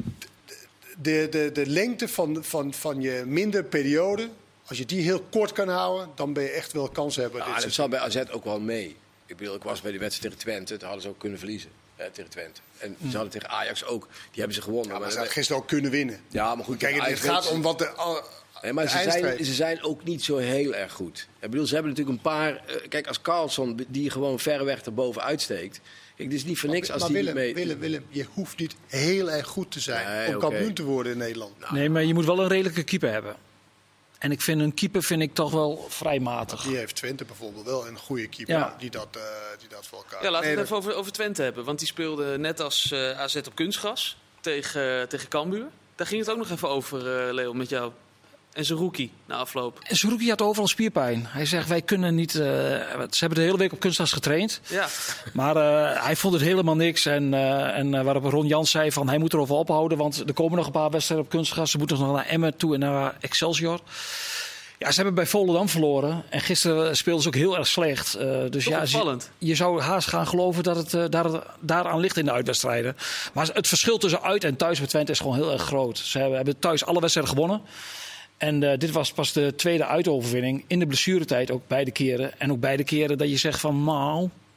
E: de, de, de lengte van, van, van je minder periode, als je die heel kort kan houden, dan ben je echt wel kans hebben.
C: Ja,
E: dit
C: dat
E: seizoen.
C: zat bij A Z ook wel mee. Ik bedoel, ik was bij die wedstrijd tegen Twente, daar hadden ze ook kunnen verliezen. Eh, tegen Twente. En ze hadden tegen Ajax ook, die hebben ze gewonnen.
E: Ja, maar ze
C: Maar-
E: hadden gisteren ook kunnen winnen.
C: ja, maar goed,
E: Kijk,
C: tegen
E: het
C: Ajax
E: gaat
C: weet
E: om
C: ze-
E: wat de, al-
C: Nee, maar
E: de
C: ze
E: eindstrijd.
C: zijn, ze zijn ook niet zo heel erg goed. Ik bedoel, ze hebben natuurlijk een paar... eh, kijk, als Carlson, die gewoon verreweg erboven uitsteekt... Kijk, het is niet voor niks als
E: maar
C: die
E: Willem,
C: mee...
E: Willem, Willem, je hoeft niet heel erg goed te zijn
C: Nee,
E: om
C: oké.
E: kampioen te worden in Nederland.
D: Nee, maar je moet wel een redelijke keeper hebben. En ik vind een keeper vind ik toch wel vrij matig.
E: Die heeft Twente bijvoorbeeld wel een goede keeper
D: Ja.
E: die, dat, eh, die dat voor elkaar
B: Ja, laten we
E: Nee,
B: het even over, over Twente hebben. Want die speelde net als eh, A Z op kunstgras tegen, uh, tegen Cambuur. Daar ging het ook nog even over, uh, Leo, met jou. En zijn rookie na afloop.
D: En Zerouki had overal spierpijn. Hij zegt, wij kunnen niet... Uh, ze hebben de hele week op kunstgras getraind.
B: Ja,
D: Maar uh, hij vond het helemaal niks. En, uh, en uh, waarop Ron Jans zei van, hij moet erover ophouden. Want er komen nog een paar wedstrijden op kunstgras. Ze moeten nog naar Emmen toe en naar Excelsior. Ja, ze hebben bij Volendam verloren. En gisteren speelden ze ook heel erg slecht. Uh, dus
B: toch
D: ja,
B: opvallend.
D: je, je zou haast gaan geloven dat het uh, daar, daaraan ligt in de uitwedstrijden. Maar het verschil tussen uit en thuis bij Twente is gewoon heel erg groot. Ze hebben, hebben thuis alle wedstrijden gewonnen. En uh, dit was pas de tweede uitoverwinning in de blessuretijd ook beide keren. En ook beide keren dat je zegt van, nou,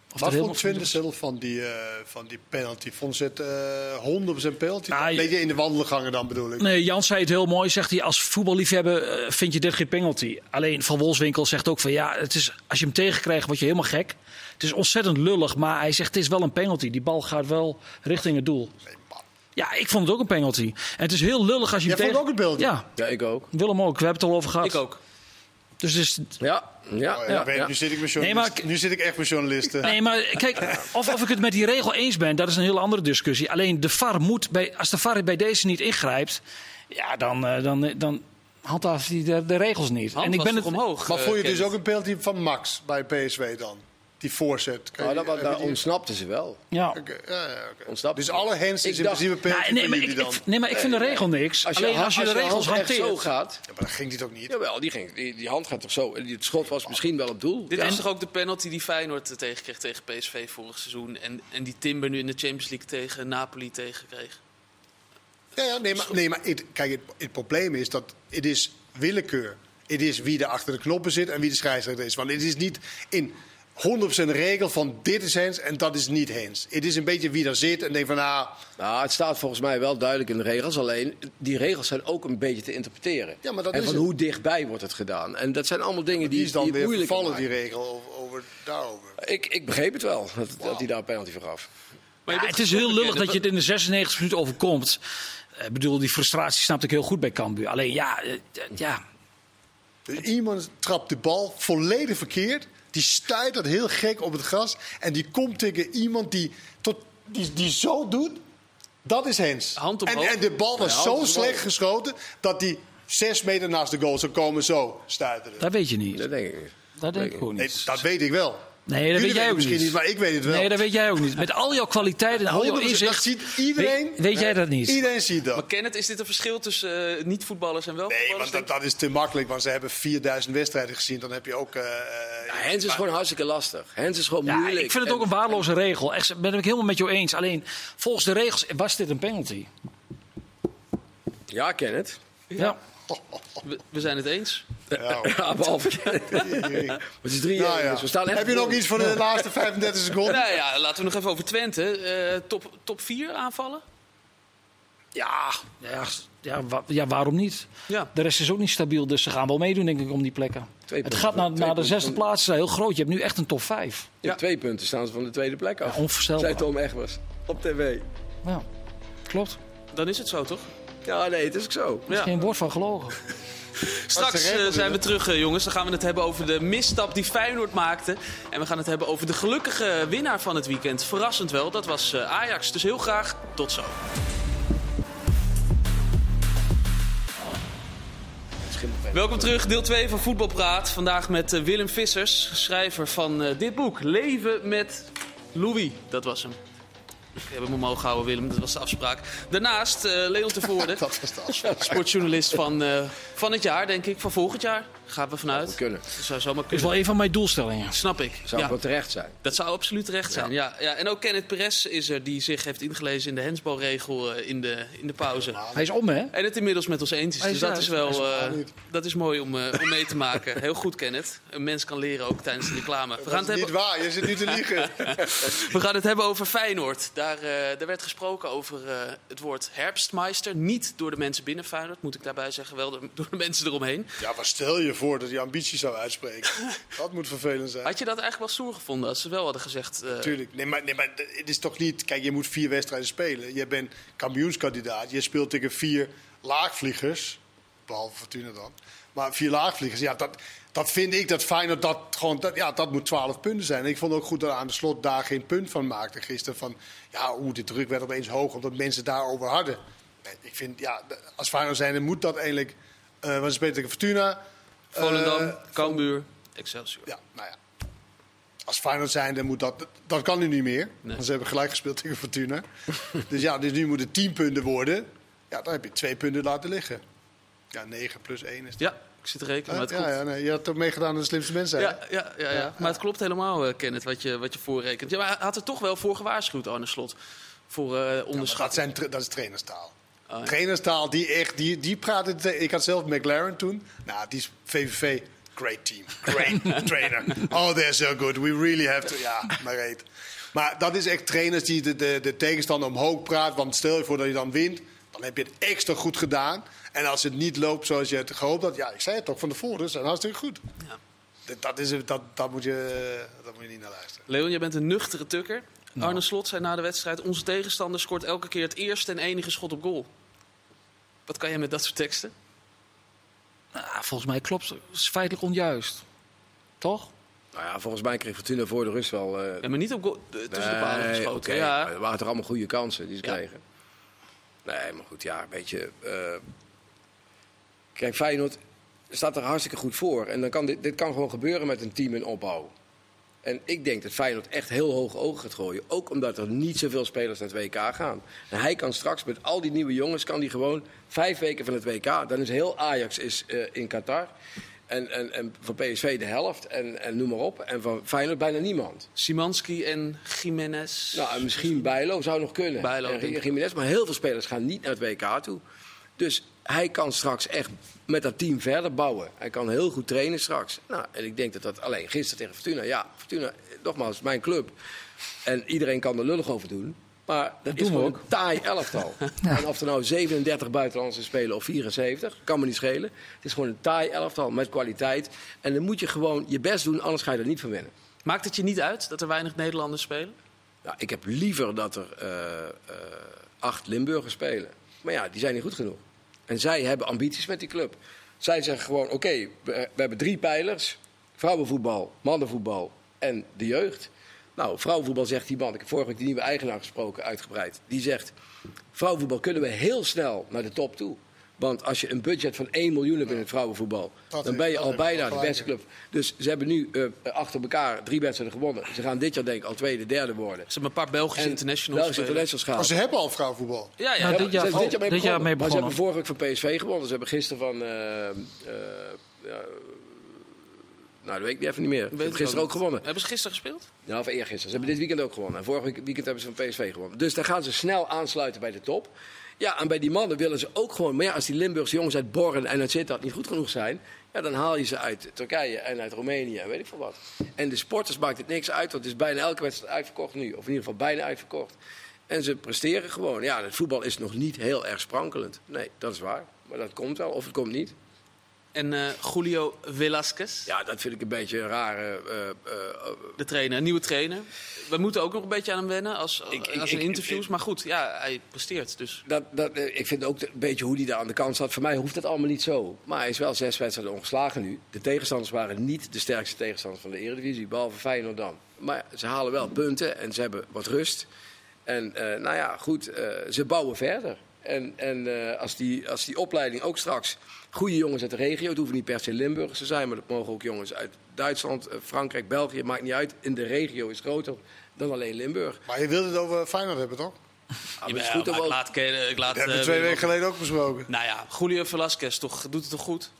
D: Of
E: Wat
D: dat
E: vond
D: helemaal
E: Twente zelf van die, uh, van die penalty? Vond ze het uh, honderd procent penalty?
D: Nou,
E: Een beetje in de wandelgangen dan bedoel ik.
D: Nee, Jan zei het heel mooi. Zegt hij, als voetballiefhebber uh, vind je dit geen penalty. Alleen Van Wolfswinkel zegt ook van ja, het is, als je hem tegenkrijgt word je helemaal gek. Het is ontzettend lullig, maar hij zegt het is wel een penalty. Die bal gaat wel richting het doel. Ja, ik vond het ook een penalty. En het is heel lullig als je
E: Jij
D: hem
E: vond
D: tegen...
E: ook een penalty?
C: Ja,
D: Ja,
C: ik ook.
D: Willem ook. We hebben het al over gehad.
B: Ik ook.
D: Dus het is...
C: Ja, ja,
E: Oh,
C: ja,
E: ja, weet,
C: ja.
E: Nu, zit ik met
D: Nee,
E: journalisten.
D: maar-
E: nu zit ik echt met journalisten.
D: Nee, maar kijk, of, of ik het met die regel eens ben, dat is een hele andere discussie. Alleen de V A R moet, bij, als de V A R bij deze niet ingrijpt, ja, dan, uh, dan, dan handhaaft hij de, de regels niet.
B: Hand
D: en ik
B: was
D: ben
B: toch
D: het
B: omhoog.
E: Maar
B: eh,
E: vond je dus
B: Kenneth?
E: ook een penalty van Max bij P S V dan? Die voorzet. Kan
C: Nou,
E: je-
C: dat,
E: heb
C: daar
E: je die-
C: ontsnapte ze wel.
D: Ja.
E: Oké, ja, ja, oké.
C: Ontsnapte
E: Dus
C: ze.
E: alle hands
C: Ik
E: is in
C: dacht-
E: principe penalty
D: Nou, nee,
E: voor
D: maar
E: jullie
D: ik,
E: dan?
D: ik, nee, maar ik vind de regel niks.
C: Als je,
D: Alleen als
C: als
D: je de regels
C: hand echt zo
D: hanteert.
C: gaat.
E: Ja, maar dat ging die toch niet?
C: Jawel, die, ging, die, die hand gaat toch zo. Die- Het schot was misschien wel op doel.
B: Dit
C: Ja.
B: is toch ook de penalty die Feyenoord tegenkreeg tegen P S V vorig seizoen. En, en die Timber nu in de Champions League tegen Napoli tegenkreeg.
E: Ja, ja, nee, maar, nee, maar het, kijk, het, het probleem is dat het is willekeur. Het is wie er achter de knoppen zit en wie de scheidsrechter is. Want het is niet in honderd procent regel van dit is Hens en dat is niet Hens. Het is een beetje wie daar zit en denkt van nou...
C: Nou, het staat volgens mij wel duidelijk in de regels. Alleen, die regels zijn ook een beetje te interpreteren.
E: Ja, maar dat
C: en
E: is
C: van
E: het.
C: hoe dichtbij wordt het gedaan. En dat zijn allemaal dingen
E: Die
C: die,
E: is dan
C: die het
E: weer
C: moeilijker
E: vervallen, die
C: maken.
E: regel, over, over, daarover.
C: Ik, ik begreep het wel, dat, dat hij daar een penalty voor gaf.
B: Maar je
D: Ja,
B: bent
D: het is heel
B: getrokken,
D: lullig dat je
B: Kenneth.
D: het in de zesennegentigste minuut overkomt. Ik bedoel, die frustratie snapte ik heel goed bij Cambuur. Alleen ja, eh, ja.
E: Dus iemand trapt de bal volledig verkeerd. Die stuit dat heel gek op het gras. En die komt tegen iemand die, tot, die, die zo doet. Dat is Hens.
B: Hand
E: en,
B: omhoog.
E: en de bal was
C: Ja,
E: zo
C: hand omhoog.
E: slecht geschoten dat die zes meter naast de goal zou komen. Zo stuiteren.
D: Dat weet je niet.
C: Dat denk ik niet.
D: Dat denk ik gewoon
E: Nee,
D: niet.
E: dat weet ik wel.
D: Nee, dat
E: Jullie
D: weet jij
E: weten
D: ook
E: misschien
D: niet.
E: niet, maar ik weet het wel.
D: Nee, dat weet jij ook niet. Met al jouw kwaliteiten en al jouw
E: honderd procent,
D: inzicht.
E: dat ziet iedereen.
D: Weet, weet jij dat niet?
E: Iedereen ziet dat.
B: Maar Kenneth, is dit een verschil tussen uh, niet-voetballers en wel
E: Nee,
B: voetballers?
E: want dat, dat is te makkelijk. Want ze hebben vierduizend wedstrijden gezien. Dan heb je ook... Uh,
C: Ja, Hens is gewoon hartstikke lastig. Hens is gewoon
D: Ja,
C: moeilijk.
D: ik vind het ook een waardeloze regel. Echt, ben ik helemaal met jou eens. Alleen volgens de regels was dit een penalty.
C: Ja, ken het.
D: Ja.
B: We, we zijn het eens.
E: Ja,
C: Ja, behalve Kenneth. Het is drie
E: nou,
C: jaar.
E: ja.
C: Dus we staan echt
E: Heb je nog
C: voor.
E: iets voor de laatste vijfendertig seconden?
B: Nou ja, laten we nog even over Twente. Uh, top, top vier aanvallen?
D: Ja, ja, ja, wa- ja, waarom niet?
B: Ja.
D: De rest is ook niet stabiel, dus ze gaan wel meedoen denk ik om die plekken.
C: Twee
D: Het
C: punten.
D: gaat naar,
C: Twee
D: naar de
C: punten.
D: zesde plaats, is heel groot. Je hebt nu echt een top vijf.
C: Ja, twee punten staan ze van de tweede plek af.
D: Onvoorstelbaar.
C: Zei Tom Egbers op tv.
D: Ja, klopt.
B: Dan is het zo, toch?
C: Ja, nee, het is ook zo.
D: Er is
B: Ja.
D: geen woord van gelogen.
B: Straks
E: regel
B: uh,
E: doen,
B: zijn
E: hè?
B: we terug, uh, jongens. Dan gaan we het hebben over de misstap die Feyenoord maakte. En we gaan het hebben over de gelukkige winnaar van het weekend. Verrassend wel, dat was uh, Ajax. Dus heel graag tot zo. Welkom terug, deel twee van Voetbalpraat. Vandaag met uh, Willem Vissers, schrijver van uh, dit boek. Leven met Louis, dat was hem. Ik heb hem omhoog gehouden, Willem, dat was de afspraak. Daarnaast uh, Leon Tervoorde,
E: Dat was de afspraak.
B: sportjournalist van, uh, van het jaar, denk ik. Van volgend jaar, gaan we vanuit.
C: Kunnen.
B: Dat zou zomaar
D: Dat is
B: kunnen.
D: wel een van mijn doelstellingen.
B: Snap ik.
C: Zou
B: Ja,
C: wel terecht zijn.
B: dat zou absoluut terecht zijn. Ja. Ja, en ook Kenneth Perez is er, die zich heeft ingelezen in de hensbalregel uh, in, de, in de pauze.
D: Hij is om, hè?
B: En het inmiddels met ons eens is.
D: Hij
B: Dus
D: is
B: dat
D: uit.
B: is wel
E: Hij is
B: uh,
E: niet.
B: dat is mooi om, uh, om mee te maken. Heel goed, Kenneth. Een mens kan leren ook tijdens de reclame. We gaan
E: Dat
B: het
E: is
B: hebben,
E: niet waar, je zit nu te liegen.
B: we gaan het hebben over Feyenoord. Daar, uh, er werd gesproken over uh, het woord Herbstmeister. Niet door de mensen binnen Feyenoord, moet ik daarbij zeggen. Wel de- door de mensen eromheen.
E: Ja, maar stel je voor dat je ambitie zou uitspreken. Dat moet vervelend zijn.
B: Had je dat eigenlijk wel stoer gevonden als ze wel hadden gezegd... Uh,
E: Tuurlijk. Nee, maar, nee, maar het is toch niet... Kijk, je moet vier wedstrijden spelen. Je bent kampioenskandidaat. Je speelt tegen vier laagvliegers. Behalve Fortuna dan. Maar vier laagvliegers, ja, dat, dat vind ik dat Feyenoord dat gewoon... Dat, ja, dat moet twaalf punten zijn. En ik vond ook goed dat aan de slot daar geen punt van maakte gisteren. Van, ja, hoe de druk werd opeens hoog omdat mensen daarover hadden. Nee, ik vind, ja, als Feyenoord zijn, dan moet dat eigenlijk... Uh, want ze spelen tegen Fortuna.
B: Volendam,
E: Uh,
B: Cambuur, Excelsior.
E: Ja, nou ja. Als Feyenoord zijn, dan moet dat... Dat kan nu niet meer.
B: Nee.
E: Want ze hebben gelijk gespeeld tegen Fortuna. Dus ja, dus nu moet het tien punten worden. Ja, dan heb je twee punten laten liggen. Ja, negen plus één is het.
B: Ja, ik zit te rekenen, maar het
E: ja,
B: klopt.
E: ja, nee, je had toch meegedaan aan de slimste mensen.
B: Ja, ja, ja, ja. Maar het klopt helemaal, uh, Kenneth, wat je, wat je voorrekent. Ja, maar hij had er toch wel voor gewaarschuwd, Arne Slot. Voor uh,
E: Ja, maar dat,
B: onderschatting.
E: zijn, tra- dat is trainerstaal.
B: Oh, ja.
E: Trainerstaal, die echt... Die, die praten... te- Ik had zelf McLaren toen. Nou, die is V V V. great team. Great trainer. Oh, they're so good. We really have to... Ja, maar reet. Maar dat is echt trainers die de, de, de tegenstander omhoog praat. Want stel je voor dat je dan wint, dan heb je het extra goed gedaan. En als het niet loopt zoals je het gehoopt had... Ja, ik zei het toch van tevoren, dus dan hartstikke goed. Ja. Dat, dat, is, dat, dat, moet je, dat moet je niet naar luisteren.
B: Leon, jij bent een nuchtere tukker. Nou. Arne Slot zei na de wedstrijd... onze tegenstander scoort elke keer het eerste en enige schot op goal. Wat kan jij met dat soort teksten?
D: Nou, volgens mij klopt het. Het is feitelijk onjuist. Toch?
C: Nou ja, volgens mij kreeg Fortuna voor de rust wel... Uh...
B: Ja, maar niet op goal, tussen nee, de palen geschoten.
C: Okay. Ja. Er waren toch allemaal goede kansen die ze ja. kregen. Nee, maar goed, ja, een beetje... Uh... Kijk, Feyenoord staat er hartstikke goed voor. En dan kan dit, dit kan gewoon gebeuren met een team in opbouw. En ik denk dat Feyenoord echt heel hoge ogen gaat gooien. Ook omdat er niet zoveel spelers naar het W K gaan. En hij kan straks met al die nieuwe jongens... kan hij gewoon vijf weken van het W K... dan is heel Ajax is, uh, in Qatar... En, en, en van P S V de helft en, en noem maar op. En van Feyenoord bijna niemand.
B: Szymanski en Jiménez.
C: Nou, en misschien Bijlo zou nog kunnen.
B: Bijlo,
C: en Jiménez, maar heel veel spelers gaan niet naar het W K toe. Dus hij kan straks echt met dat team verder bouwen. Hij kan heel goed trainen straks. Nou, en ik denk dat dat alleen gisteren tegen Fortuna... Ja, Fortuna, nogmaals, mijn club. En iedereen kan er lullig over doen. Maar dat, dat is gewoon een taai elftal. Ja. En of er nou zevenendertig buitenlandse spelen of vierenzeventig, kan me niet schelen. Het is gewoon een taai elftal met kwaliteit. En dan moet je gewoon je best doen, anders ga je er niet van winnen.
B: Maakt het je niet uit dat er weinig Nederlanders spelen?
C: Nou, ik heb liever dat er uh, uh, acht Limburgers spelen. Maar ja, die zijn niet goed genoeg. En zij hebben ambities met die club. Zij zeggen gewoon, oké, okay, we, we hebben drie pijlers. Vrouwenvoetbal, mannenvoetbal en de jeugd. Nou, vrouwenvoetbal zegt die man, ik heb vorige week de nieuwe eigenaar gesproken, uitgebreid. Die zegt, vrouwenvoetbal kunnen we heel snel naar de top toe. Want als je een budget van één miljoen hebt in het vrouwenvoetbal, dat dan ben je al bijna de beste club. Dus ze hebben nu uh, achter elkaar drie wedstrijden gewonnen. Ze gaan dit jaar denk ik al tweede, derde worden.
B: Ze hebben een paar Belgische internationals.
C: Belgische internationals gehaald.
E: Maar ze hebben al vrouwenvoetbal.
B: Ja, ja.
D: Nou, dit jaar,
C: ze dit jaar mee
D: dit jaar mee begonnen.
C: Maar ze hebben vorige week van P S V gewonnen. Ze hebben gisteren van... Uh, uh, uh, Nou, dat weet ik niet even niet meer. Ze hebben gisteren ook gewonnen.
B: Hebben ze gisteren gespeeld?
C: Ja, of eergisteren. Ze hebben dit weekend ook gewonnen. En vorig weekend hebben ze van P S V gewonnen. Dus dan gaan ze snel aansluiten bij de top. Ja, en bij die mannen willen ze ook gewoon... Maar ja, als die Limburgse jongens uit Born en uit Sittard niet goed genoeg zijn... Ja, dan haal je ze uit Turkije en uit Roemenië en weet ik veel wat. En de sporters maakt het niks uit, want het is bijna elke wedstrijd uitverkocht nu. Of in ieder geval bijna uitverkocht. En ze presteren gewoon. Ja, het voetbal is nog niet heel erg sprankelend. Nee, dat is waar. Maar dat komt wel, of het komt niet.
B: En uh, Julio Velasquez?
C: Ja, dat vind ik een beetje een rare... Uh, uh,
B: de trainer, een nieuwe trainer. We moeten ook nog een beetje aan hem wennen als, als,
C: ik,
B: als
C: ik,
B: in interviews.
C: Ik,
B: maar goed, ja, hij presteert. Dus.
C: Dat, dat, ik vind ook een beetje hoe hij daar aan de kant staat. Voor mij hoeft dat allemaal niet zo. Maar hij is wel zes wedstrijden ongeslagen nu. De tegenstanders waren niet de sterkste tegenstanders van de Eredivisie. Behalve Feyenoord dan. Maar ze halen wel punten en ze hebben wat rust. En uh, nou ja, goed, uh, ze bouwen verder. En, en uh, als, die, als die opleiding ook straks goede jongens uit de regio... het hoeven niet per se Limburgers te zijn... maar dat mogen ook jongens uit Duitsland, Frankrijk, België... maakt niet uit. In de regio is groter dan alleen Limburg.
E: Maar je wilde het over Feyenoord hebben, toch?
B: Ah, ja, goed, ik laat, ik laat,
E: dat hebben we twee uh, weken geleden ook besproken.
B: Nou ja, Julio Velasquez toch, doet het toch goed?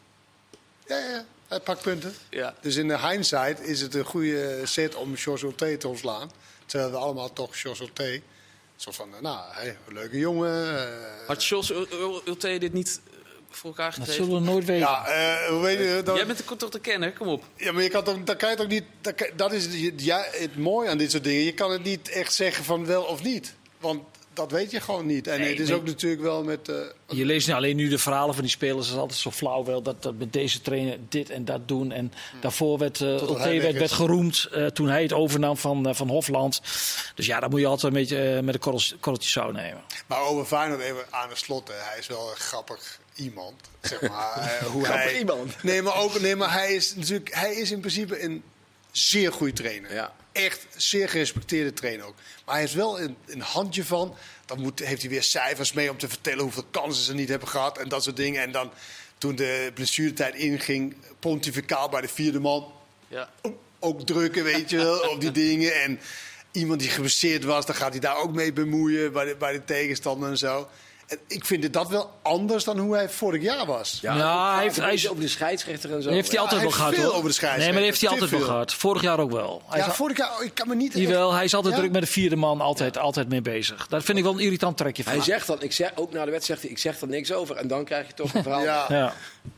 E: Ja, ja, hij pakt punten.
B: Ja.
E: Dus in de hindsight is het een goede set om Jos Ulte te ontslaan. Terwijl we allemaal toch Jos Ulte... Een soort van, nou, hey, een leuke jongen. Uh,
B: Had Jos Ulte dit niet voor elkaar gekregen?
D: Dat zullen we nooit weten.
E: Ja, uh, hoe weet je, dan...
B: Jij bent toch de kenner, kom op.
E: Ja, maar je kan toch, dan kan je toch niet... Dat, dat is ja, het mooie aan dit soort dingen. Je kan het niet echt zeggen van wel of niet. Want dat weet je gewoon niet. En nee, het is ook natuurlijk wel met... Uh,
D: je leest alleen nu de verhalen van die spelers. Het is altijd zo flauw wel dat, dat met deze trainer dit en dat doen. En hmm. daarvoor werd uh, Ulte werd, werd geroemd uh, toen hij het overnam van, uh, van Hofland. Dus ja, dat moet je altijd een beetje uh, met een korreltje, korreltje zout nemen.
E: Maar over Feyenoord even aan de slot. Hè. Hij is wel een grappig iemand. Zeg maar, uh, hoe
C: grappig
E: hij,
C: iemand?
E: Nee, maar, ook, nee, maar hij is natuurlijk... Hij is in principe een zeer goede trainer.
C: Ja.
E: Echt zeer gerespecteerde trainer ook. Maar hij is wel een, een handje van... Dan moet, heeft hij weer cijfers mee om te vertellen hoeveel kansen ze niet hebben gehad. En dat soort dingen. En dan toen de blessuretijd inging, pontificaal bij de vierde man.
B: Ja.
E: Ook drukken, weet je wel, op die dingen. En iemand die geblesseerd was, dan gaat hij daar ook mee bemoeien bij de, bij de tegenstander en zo. En ik vind dat wel anders dan hoe hij vorig jaar was.
C: Ja,
D: ja hij heeft
C: hij is over de scheidsrechter en zo.
D: Dat heeft hij altijd
E: ja,
D: wel gehad,
E: veel
D: hoor.
E: over de scheidsrechter.
D: Nee, maar dat heeft hij altijd
E: veel.
D: wel gehad. Vorig jaar ook wel. Hij
E: Ja,
D: is,
E: vorig jaar, ik kan me niet...
D: Jawel, hij is altijd
E: ja?
D: druk met de vierde man, altijd, ja. altijd mee bezig. Dat vind ik wel een irritant trekje van
C: Hij
D: hem.
C: zegt dan, ik zeg, ook na de wedstrijd zegt hij, ik zeg er niks over. En dan krijg je toch een verhaal.
E: Ja.
D: Ja.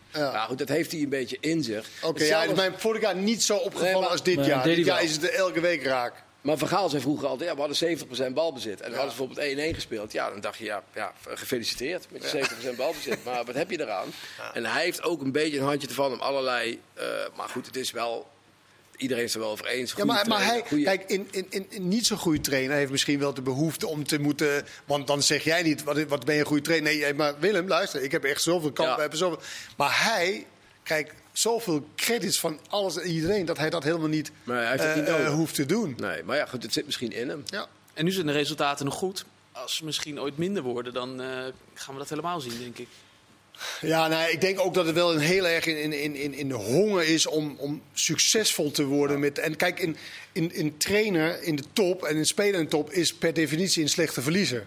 C: Ja. Nou goed, dat heeft hij een beetje in zich.
E: Oké, okay, ja, het is mij vorig jaar niet zo opgevallen nee, maar, als dit nee, jaar. Dit jaar is het er elke week raak.
C: Maar Van Gaal zei vroeger altijd, ja, we hadden zeventig procent balbezit. En we ja. hadden bijvoorbeeld één-één gespeeld. Ja, dan dacht je, ja, ja gefeliciteerd met je ja. zeventig procent balbezit. Maar wat heb je eraan? Ja. En hij heeft ook een beetje een handje ervan om allerlei... Uh, maar goed, het is wel... Iedereen is er wel over eens.
E: Ja, maar, maar hij, goeie... kijk, in, in, in, in niet zo'n goede trainer heeft misschien wel de behoefte om te moeten... Want dan zeg jij niet, wat, wat ben je een goede trainer? Nee, maar Willem, luister, ik heb echt zoveel kanten. Ja. Zoveel... Maar hij, kijk, zoveel credits van alles en iedereen... dat hij dat helemaal niet, hij heeft het niet uh, uh, hoeft te doen.
C: Nee, maar ja, goed, het zit misschien in hem.
E: Ja.
B: En nu zijn de resultaten nog goed. Als ze misschien ooit minder worden, dan uh, gaan we dat helemaal zien, denk ik.
E: Ja, nou, ik denk ook dat het wel een heel erg in, in, in, in de honger is om, om succesvol te worden. Ja. Met, en kijk, in, in, in trainer in de top en in speler in de top is per definitie een slechte verliezer.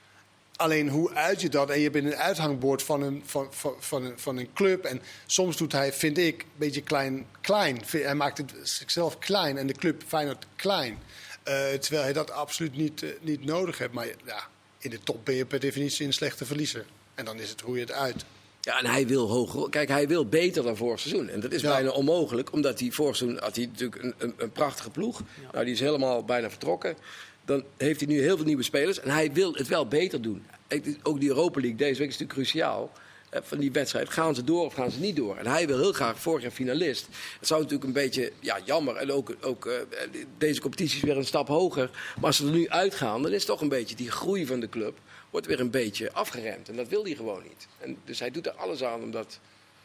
E: Alleen hoe uit je dat? En je bent een uithangbord van een, van, van, van, een, van een club. En soms doet hij, vind ik, een beetje klein. klein. Hij maakt het zichzelf klein en de club Feyenoord klein. Uh, terwijl hij dat absoluut niet, uh, niet nodig heeft. Maar ja, in de top ben je per definitie een slechte verliezer. En dan is het hoe je het uit.
C: Ja, en hij wil hoger. Kijk, hij wil beter dan vorig seizoen. En dat is ja. bijna onmogelijk, omdat hij vorig seizoen had hij natuurlijk een, een, een prachtige ploeg. Ja. Nou, die is helemaal bijna vertrokken. Dan heeft hij nu heel veel nieuwe spelers. En hij wil het wel beter doen. Ook die Europa League deze week is natuurlijk cruciaal. Van die wedstrijd, gaan ze door of gaan ze niet door? En hij wil heel graag vorig jaar finalist. Het zou natuurlijk een beetje ja, jammer. En ook, ook uh, deze competitie is weer een stap hoger. Maar als ze er nu uitgaan, dan is toch een beetje die groei van de club... wordt weer een beetje afgeremd. En dat wil hij gewoon niet. En dus hij doet er alles aan omdat...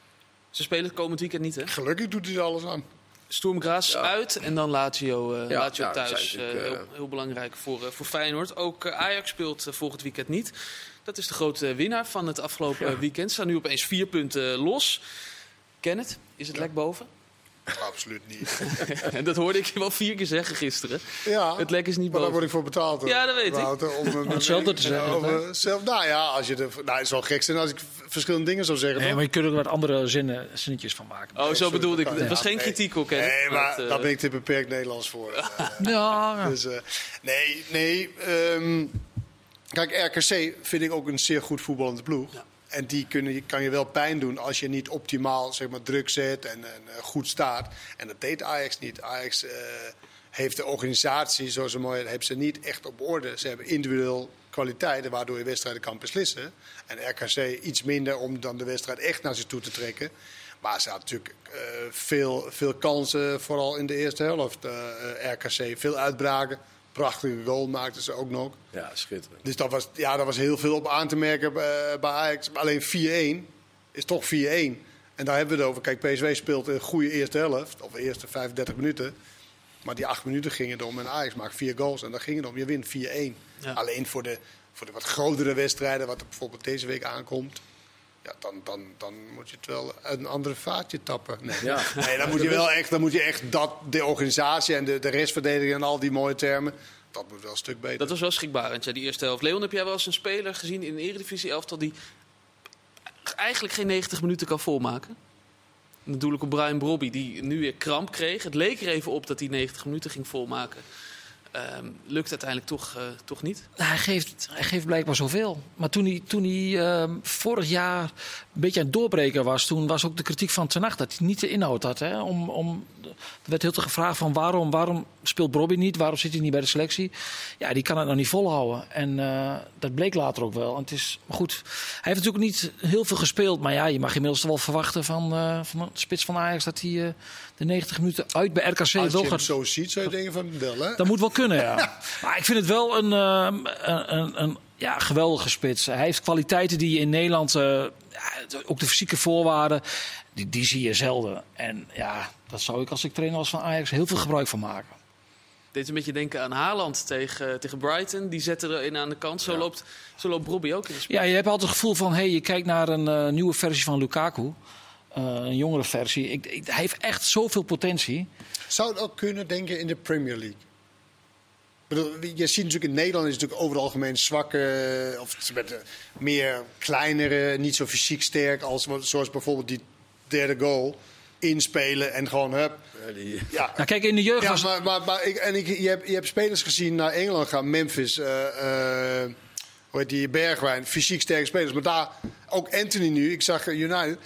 B: Ze spelen het komend weekend niet, hè?
E: Gelukkig doet hij er alles aan.
B: Sturm Graz ja. uit en dan Lazio, uh, ja, Lazio ja, thuis. Uh, heel, heel belangrijk voor, uh, voor Feyenoord. Ook uh, Ajax speelt uh, volgend weekend niet. Dat is de grote winnaar van het afgelopen ja. weekend. Staan nu opeens vier punten los. Kenneth, is het ja. lek boven?
E: Absoluut niet.
B: En dat hoorde ik je wel vier keer zeggen gisteren.
E: Ja,
B: het lek is niet
E: maar
B: boven.
E: daar word ik voor betaald. Hoor.
B: Ja, dat weet
E: Wouter,
B: ik.
E: Om, om
D: hetzelfde te zeggen.
E: Over, zelf, nou ja, als je de, nou, het zou gek zijn als ik verschillende dingen zou zeggen.
D: Nee,
E: toch?
D: maar je kunt er wat andere zinnen, zinnetjes van maken.
B: Oh, zo bedoelde ik. Het was geen kritiek ook, hè?
E: Nee, maar uh... daar ben ik te beperkt Nederlands voor.
D: ja, ja.
E: Dus, uh, nee, nee. Um, kijk, R K C vind ik ook een zeer goed voetballende ploeg. Ja. En die kunnen, kan je wel pijn doen als je niet optimaal zeg maar, druk zet en, en uh, goed staat. En dat deed Ajax niet. Ajax uh, heeft de organisatie, zoals ze mooi hebben ze niet echt op orde. Ze hebben individueel kwaliteiten waardoor je wedstrijden kan beslissen. En R K C iets minder om dan de wedstrijd echt naar zich toe te trekken. Maar ze had natuurlijk uh, veel, veel kansen, vooral in de eerste helft. Uh, uh, R K C, veel uitbraken. Prachtige goal maakten ze ook nog.
C: Ja, schitterend.
E: Dus dat was, ja, daar was heel veel op aan te merken bij, bij Ajax. Alleen vier-één is toch vier-één. En daar hebben we het over. Kijk, P S V speelt een goede eerste helft. Of de eerste vijfendertig minuten. Maar die acht minuten gingen erom. En Ajax maakt vier goals. En dan ging het om. Je wint vier-één. Ja. Alleen voor de, voor de wat grotere wedstrijden, wat er bijvoorbeeld deze week aankomt. Ja, dan, dan, dan moet je het wel een andere vaartje tappen. Nee, ja. nee dan moet je wel echt, dan moet je echt dat, de organisatie en de, de restverdediging en al die mooie termen, dat moet wel een stuk beter.
B: Dat was wel schrikbarend, ja, die eerste helft. Leon, heb jij wel eens een speler gezien in de Eredivisie elftal die eigenlijk geen negentig minuten kan volmaken? Dan doe ik op Brian Brobby, die nu weer kramp kreeg. Het leek er even op dat hij negentig minuten ging volmaken. Um, lukt uiteindelijk toch, uh, toch niet?
D: Nou, hij, geeft, hij geeft blijkbaar zoveel. Maar toen hij, toen hij uh, vorig jaar een beetje aan het doorbreken was, toen was ook de kritiek van Ten Hag dat hij niet de inhoud had. Hè? Om, om, er werd heel veel gevraagd van waarom, waarom speelt Brobby niet? Waarom zit hij niet bij de selectie? Ja, die kan het nog niet volhouden. En uh, dat bleek later ook wel. En het is, maar goed, hij heeft natuurlijk niet heel veel gespeeld. Maar ja, je mag inmiddels wel verwachten van, uh, van de spits van Ajax dat hij uh, de negentig minuten uit bij R K C
E: Als
D: wil
E: je
D: gaan.
E: het zo ziet, zou je denken van wel, hè?
D: Dat moet wel kunnen, ja. Maar ik vind het wel een, uh, een, een, een ja, geweldige spits. Hij heeft kwaliteiten die je in Nederland, uh, ja, ook de fysieke voorwaarden, die, die zie je zelden. En ja, dat zou ik als ik trainer was van Ajax heel veel gebruik van maken.
B: Deed een beetje denken aan Haaland tegen, tegen Brighton. Die zette er een aan de kant. Zo, ja. loopt, zo loopt Brobby ook in de spel.
D: Ja, je hebt altijd het gevoel van, hey, je kijkt naar een uh, nieuwe versie van Lukaku. Uh, een jongere versie. Ik, ik, hij heeft echt zoveel potentie.
E: Zou het ook kunnen, denken, in de Premier League? Je ziet natuurlijk in Nederland is het natuurlijk over het algemeen zwakke, of met meer kleinere, niet zo fysiek sterk als zoals bijvoorbeeld die derde goal inspelen en gewoon hup.
C: Ja, die...
D: ja. Nou, kijk, in de jeugd
E: ja,
D: was...
E: maar, maar, maar ik, en ik, je, hebt, je hebt spelers gezien naar Engeland gaan, Memphis, uh, uh, hoe heet die, Bergwijn, fysiek sterke spelers. Maar daar ook Anthony nu, ik zag United.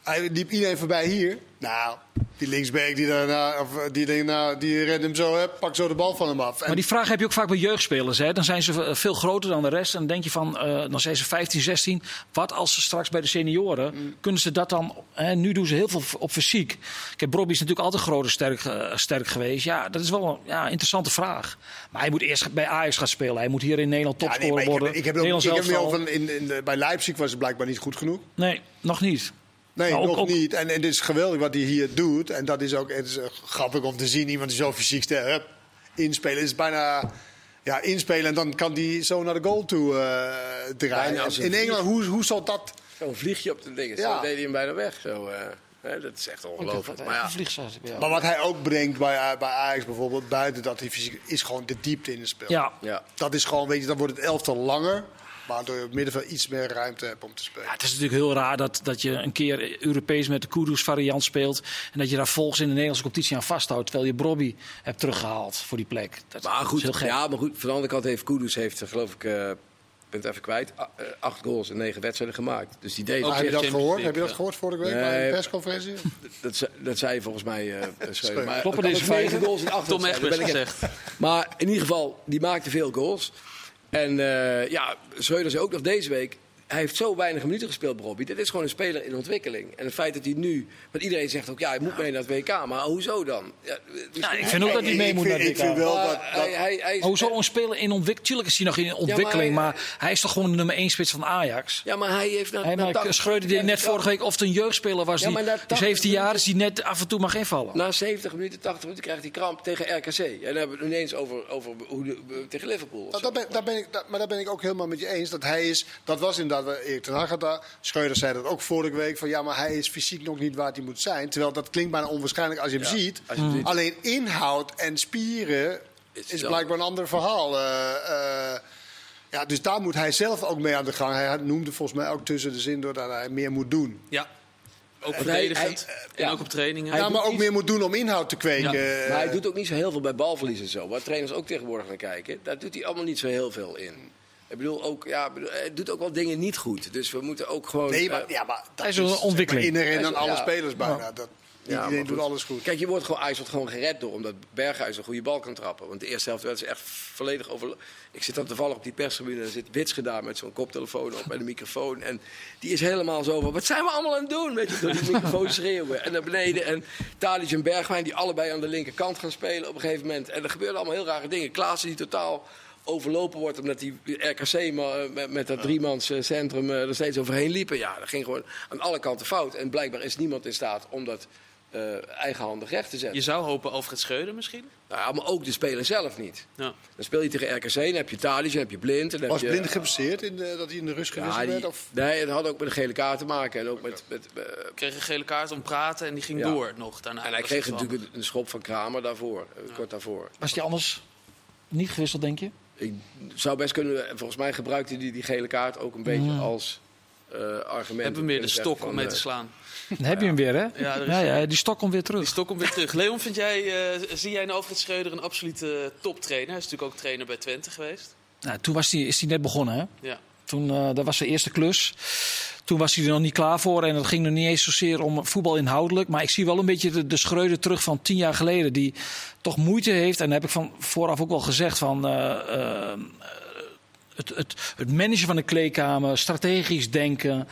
E: Hij liep iedereen voorbij hier. Nou, die linksback die, daarna, of die, die, nou, die redt hem zo, hè, pak zo de bal van hem af. En
D: Maar die vraag heb je ook vaak bij jeugdspelers. Hè? Dan zijn ze veel groter dan de rest. En dan denk je van, uh, dan zijn ze vijftien, zestien. Wat als ze straks bij de senioren, mm. kunnen ze dat dan... Hè, nu doen ze heel veel op fysiek. Kijk, Bobby is natuurlijk altijd groot en sterk, uh, sterk geweest. Ja, dat is wel een ja, interessante vraag. Maar hij moet eerst bij Ajax gaan spelen. Hij moet hier in Nederland topscorer
E: ja, nee,
D: worden.
E: Ik heb, ik heb, ook, ik heb ook van, in, in, in, bij Leipzig was het blijkbaar niet goed genoeg.
D: Nee, nog niet.
E: Nee,
D: nou,
E: nog
D: ook,
E: niet. En, en het is geweldig wat hij hier doet. En dat is ook het is grappig om te zien. Iemand die zo fysiek sterk inspelen. Het is bijna ja, inspelen en dan kan hij zo naar de goal toe uh, draaien. In Engeland, hoe, hoe zal dat...
C: Zo'n vliegje op de dingen. Ja. Zo deed hij hem bijna weg. Zo, uh, hè, dat is echt ongelooflijk.
D: Okay,
C: maar,
D: ja.
E: ja. maar wat hij ook brengt bij, bij Ajax bijvoorbeeld, buiten dat hij fysiek is gewoon de diepte in het spel.
D: Ja.
C: Ja.
E: Dat is gewoon, weet je, dan wordt het elftal langer. Maar door het middenveld iets meer ruimte hebt om te spelen.
D: Ja, het is natuurlijk heel raar dat, dat je een keer Europees met de Kudus variant speelt. En dat je daar volgens in de Nederlandse competitie aan vasthoudt. Terwijl je Brobby hebt teruggehaald voor die plek. Dat
C: maar goed,
D: is heel gek.
C: Ja, maar goed, van de andere kant heeft Kudus, heeft, geloof ik, uh, ben het even kwijt, uh, acht goals en negen wedstrijden gemaakt. Dus die deed
E: oh, heb je dat gehoord? Heb je dat gehoord vorige week nee, bij een persconferentie?
C: Dat, dat zei je volgens mij. Uh, Schreuder.
D: Kloppen deze
C: negen goals en acht
B: Tom Egbers gezegd.
C: Maar in ieder geval, die maakte veel goals. En uh, ja, Schreuder zei ook nog deze week, hij heeft zo weinig minuten gespeeld, Bobby. Dit is gewoon een speler in ontwikkeling. En het feit dat hij nu... Want iedereen zegt ook, ja, hij moet mee naar het W K. Maar hoezo dan? Ja, dus
D: ja, ik vind ook dat hij mee
E: ik
D: moet
E: vind,
D: naar het W K.
E: Ik vind wel dat, dat...
C: Hij, hij, hij is,
D: hoezo een speler in ontwikkeling? Tuurlijk is hij nog in ontwikkeling. Ja, maar, hij, maar hij is toch gewoon de nummer één spits van Ajax?
C: Ja, maar hij heeft... Nou,
D: hey, maar
C: nou,
D: Schreuder die net vorige week of het een jeugdspeler was.
C: Ja,
D: die, die zeventien jaar is die net af en toe mag invallen.
C: Na zeventig minuten, tachtig minuten krijgt hij kramp tegen R K C. En dan hebben we het ineens over, over hoe de, tegen Liverpool.
E: Nou, daar ben, daar ben ik, daar, maar daar ben ik ook helemaal met je eens. Dat hij is... Dat was inderdaad Erik ten Hag had daar. Schreuder zei dat ook vorige week. Van ja, maar hij is fysiek nog niet waar hij moet zijn. Terwijl dat klinkt bijna onwaarschijnlijk als je hem ja, ziet. Je hem ziet. Alleen inhoud en spieren is, is blijkbaar een ander verhaal. Uh, uh, ja, dus daar moet hij zelf ook mee aan de gang. Hij noemde volgens mij ook tussen de zin door dat hij meer moet doen.
B: Ja. Ook verdedigend hij, hij, en ja. ook op trainingen.
E: Ja, maar ook iets... meer moet doen om inhoud te kweken.
C: Ja. Maar hij doet ook niet zo heel veel bij balverlies en zo. Waar trainers ook tegenwoordig naar kijken. Daar doet hij allemaal niet zo heel veel in. Ik bedoel, ook, ja, hij doet ook wel dingen niet goed. Dus we moeten ook gewoon...
E: Nee, maar, ja, maar
D: dat is een ontwikkeling.
E: Inherent aan alle ja. spelers bijna. Ja. Dat,
C: ja,
E: iedereen doet alles goed.
C: Kijk, je wordt gewoon, Ajax wordt gewoon gered door omdat Berghuis een goede bal kan trappen. Want de eerste helft werd ze echt volledig over. Ik zit dan toevallig op die perstribune. Er zit Wits gedaan met zo'n koptelefoon op en een microfoon. En die is helemaal zo van, wat zijn we allemaal aan het doen? Weet je, door die microfoon schreeuwen. En naar beneden. En Tadic en Bergwijn die allebei aan de linkerkant gaan spelen op een gegeven moment. En er gebeuren allemaal heel rare dingen. Klaassen die totaal overlopen wordt omdat die R K C met, met dat driemans centrum er steeds overheen liepen. Ja, dat ging gewoon aan alle kanten fout. En blijkbaar is niemand in staat om dat uh, eigenhandig recht te zetten.
B: Je zou hopen Alfred Schreuder misschien?
C: Nou ja, maar ook de speler zelf niet. Ja. Dan speel je tegen R K C, dan heb je Tadic, dan heb je Blind. Dan
E: was
C: heb
E: Blind
C: je,
E: geblesseerd in de, dat hij in de rust gewisseld
C: ja, die,
E: werd? Of?
C: Nee, het had ook met een gele kaart te maken. En ook met, met, uh,
B: kreeg een gele kaart om praten en die ging ja. door nog. Daarna
C: en hij kreeg natuurlijk een schop van Kramer daarvoor, ja. kort daarvoor.
D: Was hij anders niet gewisseld, denk je?
C: Ik zou best kunnen, volgens mij gebruikte hij die, die gele kaart ook een beetje mm. als uh, argument.
B: Hebben we meer de stok van, om mee te slaan.
D: Dan heb je hem weer, hè?
B: Ja,
D: ja, ja, die stok komt weer terug.
B: Die stok komt weer terug. Leon, vind jij, uh, zie jij in Alfred Schreuder een absolute toptrainer? Hij is natuurlijk ook trainer bij Twente geweest.
D: Nou, toen was hij, is hij net begonnen, hè?
B: Ja.
D: Toen, uh, dat was zijn eerste klus. Toen was hij er nog niet klaar voor. En het ging nog niet eens zozeer om voetbal inhoudelijk. Maar ik zie wel een beetje de, de Schreuder terug van tien jaar geleden. Die toch moeite heeft. En dat heb ik van vooraf ook wel gezegd. Van, uh, uh, het, het, het managen van de kleedkamer. Strategisch denken.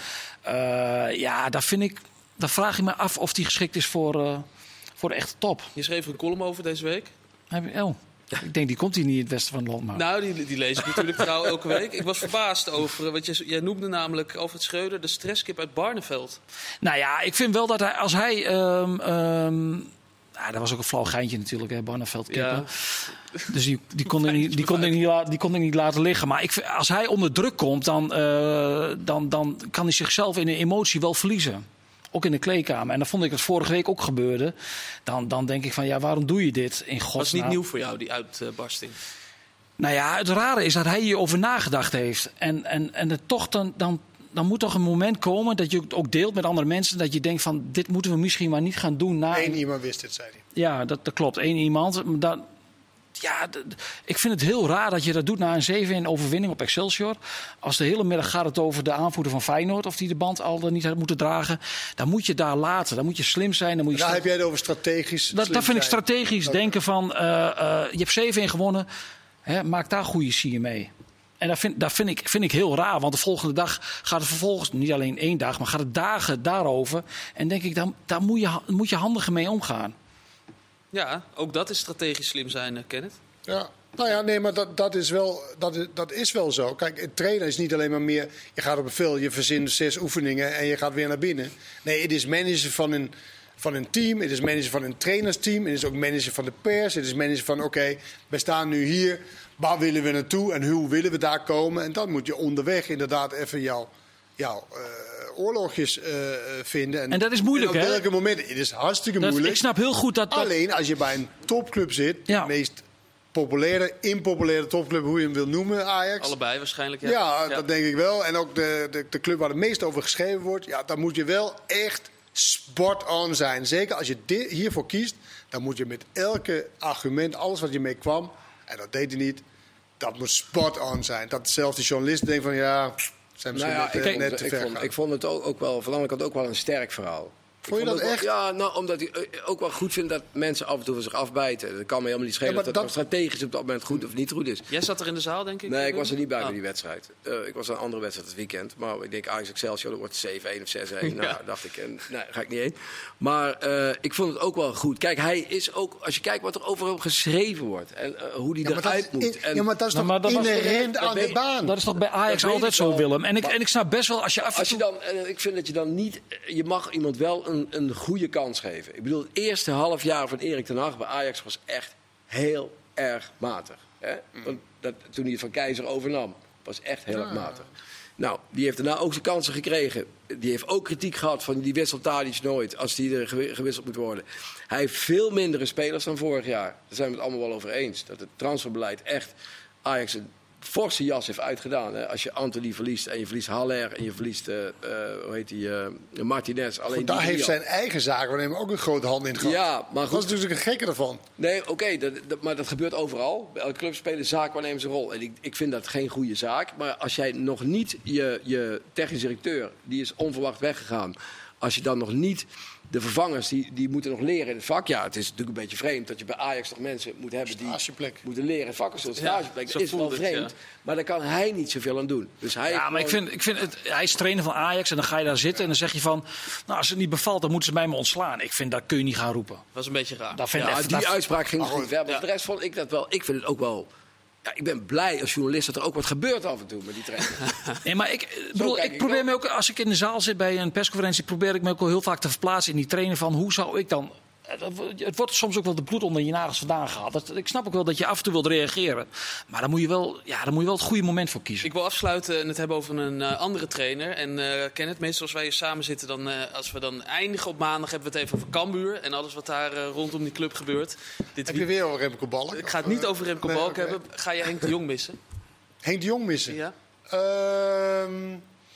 D: Uh, ja, daar vind ik... Daar vraag ik me af of die geschikt is voor, uh, voor de echte top.
B: Je schreef er een column over deze week.
D: Heb je, oh. Ik denk, die komt hier niet in het westen van het land. Maar.
B: Nou, die, die lees ik natuurlijk trouw elke week. Ik was verbaasd over, want jij, jij noemde namelijk Alfred Schreuder de stresskip uit Barneveld.
D: Nou ja, ik vind wel dat hij, als hij... Um, um, nou, dat was ook een flauw geintje natuurlijk, hè, Barneveld kippen. Ja. Dus die, die kon ik niet, die kon ik niet, die kon ik niet laten liggen. Maar ik, als hij onder druk komt, dan, uh, dan, dan kan hij zichzelf in een emotie wel verliezen. Ook in de kleedkamer. En dan vond ik het vorige week ook gebeurde. Dan, dan denk ik van, ja, waarom doe je dit in godsnaam?
B: Was het niet nieuw voor jou, die uitbarsting?
D: Nou ja, het rare is dat hij hierover nagedacht heeft. En, en, en het toch dan, dan, dan moet toch een moment komen dat je het ook deelt met andere mensen. Dat je denkt van, dit moeten we misschien maar niet gaan doen. Na
E: Eén iemand wist het, zei hij.
D: Ja, dat, dat klopt. Eén iemand. Dat, ja, d- ik vind het heel raar dat je dat doet na een zeven-een overwinning op Excelsior. Als de hele middag gaat het over de aanvoerder van Feyenoord, of die de band al dan niet had moeten dragen, dan moet je daar laten. Dan moet je slim zijn. Dan moet je
E: Daar
D: slim...
E: heb jij het over strategisch.
D: Dat, dat vind ik
E: zijn.
D: strategisch.
E: Okay.
D: Denken van, uh, uh, je hebt zeven-een gewonnen, hè, maak daar goede sier mee. En dat, vind, dat vind, ik, vind ik heel raar, want de volgende dag gaat het vervolgens, niet alleen één dag, maar gaat het dagen daarover. En denk ik, daar, daar moet, je, moet je handiger mee omgaan.
B: Ja, ook dat is strategisch slim zijn, uh, Kenneth.
E: Ja. Nou ja, nee, maar dat, dat, is wel, dat, is, dat is wel zo. Kijk, het trainen is niet alleen maar meer, je gaat op een veld, je verzint zes oefeningen en je gaat weer naar binnen. Nee, het is manager van een, van een team, het is manager van een trainersteam, het is ook manager van de pers, het is manager van, oké, okay, we staan nu hier, waar willen we naartoe en hoe willen we daar komen? En dan moet je onderweg inderdaad even jouw, jouw uh, oorlogjes uh, vinden. En,
D: en dat is moeilijk,
E: en op
D: hè?
E: welke momenten, het is hartstikke
D: dat,
E: moeilijk.
D: Ik snap heel goed dat... dat...
E: Alleen als je bij een topclub zit,
D: Ja.
E: de meest populaire, impopulaire topclub, hoe je hem wil noemen, Ajax.
B: Allebei waarschijnlijk, ja.
E: Ja,
B: ja.
E: dat denk ik wel. En ook de, de, de club waar het meest over geschreven wordt, ja, dan moet je wel echt spot on zijn. Zeker als je dit, hiervoor kiest, dan moet je met elke argument, alles wat je mee kwam, en dat deed hij niet, dat moet spot on zijn. Dat zelfs die journalisten denken van, ja, zijn misschien
C: Nou ja,
E: net,
C: ik,
E: uh, net te
C: ik,
E: ver
C: vond,
E: gaan.
C: ik vond het ook, ook wel, van de andere kant ook wel een sterk verhaal.
E: Vond je
C: Ik
E: dat
C: ook
E: echt?
C: Wel, ja, nou, omdat ik ook wel goed vind dat mensen af en toe van zich afbijten. Dat kan me helemaal niet schelen
E: Ja, maar
C: of dat,
E: dat-
C: dat strategisch op dat moment goed of niet goed is.
B: Jij zat er in de zaal, denk ik?
C: Nee, ik was er niet bij
B: Oh.
C: bij die wedstrijd. Uh, ik was aan een andere wedstrijd het weekend. Maar ik denk Ajax Excelsior, dat wordt zeven-een of zes-een. Nou,
B: Ja.
C: dacht ik, en, nee, ga ik niet heen. Maar uh, ik vond het ook wel goed. Kijk, hij is ook, als je kijkt wat er over hem geschreven wordt. En uh, hoe die
E: Ja, maar dat
C: eruit
E: is,
C: moet.
E: in-
C: En,
E: ja, maar dat is
D: Nou,
E: toch
D: maar dat was-
E: inherent
C: dat
E: aan
C: weet-
E: de baan?
D: Dat is toch bij Ajax
C: Dat weet
D: altijd
C: ik
D: zo,
C: wel.
D: Willem. En ik,
C: Maar-
D: en ik snap best wel, als je af en
C: Als je
D: toe...
C: dan, en ik vind dat je dan niet, je mag iemand wel een, een goede kans geven. Ik bedoel, het eerste half jaar van Erik ten Hag bij Ajax was echt heel erg matig. Hè? Want dat, toen hij het van Keizer overnam, was echt heel erg matig. Nou, die heeft daarna ook zijn kansen gekregen. Die heeft ook kritiek gehad van die wisselt Tadic nooit als die er gewi- gewisseld moet worden. Hij heeft veel mindere spelers dan vorig jaar. Daar zijn we het allemaal wel over eens. Dat het transferbeleid echt Ajax een forse jas heeft uitgedaan. Hè? Als je Anthony verliest en je verliest Haller en je verliest, uh, uh, hoe heet die, uh, Martinez. Alleen
E: Goed, daar
C: die
E: heeft
C: drie al.
E: zijn eigen zaakwaarnemer ook een grote hand in gehad.
C: Ja, maar
E: Dat
C: goed.
E: is natuurlijk een gekke ervan.
C: Nee, oké, okay, dat, dat, maar dat gebeurt overal. Bij elke club spelen zaakwaarnemers een rol. En ik, ik vind dat geen goede zaak. Maar als jij nog niet je, je technisch directeur, die is onverwacht weggegaan. Als je dan nog niet de vervangers, die, die moeten nog leren in het vak. Ja, het is natuurlijk een beetje vreemd dat je bij Ajax toch mensen moet hebben die
E: Stageplek.
C: moeten leren in het vak. Een soort
B: Ja,
C: stageplek.
B: zo
C: Dat is wel
B: voelt het,
C: vreemd.
B: ja.
C: Maar daar kan hij niet zoveel aan doen. Dus hij
D: Ja, maar ik
C: gewoon-
D: vind, ik vind het, hij is trainer van Ajax en dan ga je daar zitten en dan zeg je van, nou, als het niet bevalt, dan moeten ze mij maar ontslaan. Ik vind, dat kun je niet gaan roepen.
B: was een beetje raar.
D: Dat vind ik
C: Ja,
D: echt-
C: die
D: dat-
C: uitspraak ging
E: Maar
C: goed
E: goed,
C: ver. Maar
B: ja.
C: de rest vond ik dat wel. Ik vind het ook wel. Ja, ik ben blij als journalist dat er ook wat gebeurt af en toe met die trainer.
D: Nee, maar ik, ik bedoel,
C: kijk
D: ik
C: ik
D: probeer
C: wel.
D: me ook, als ik in de zaal zit bij een persconferentie, probeer ik me ook wel heel vaak te verplaatsen in die trainer van hoe zou ik dan. Het wordt soms ook wel de bloed onder je nagels vandaan gehaald. Dat, ik snap ook wel dat je af en toe wilt reageren. Maar dan moet je wel, ja, dan moet je wel het goede moment voor kiezen.
B: Ik wil afsluiten en het hebben over een uh, andere trainer. En uh, Kenneth, meestal als wij hier samen zitten, dan, uh, als we dan eindigen op maandag, hebben we het even over Cambuur. En alles wat daar uh, rondom die club gebeurt. Dit
E: Heb je weer over Remco Balk?
B: Ik ga het niet over Remco
E: Nee,
B: Balk
E: oké.
B: hebben. Ga je Henk de Jong missen?
E: Henk de Jong missen?
B: Ja?
E: Ehm,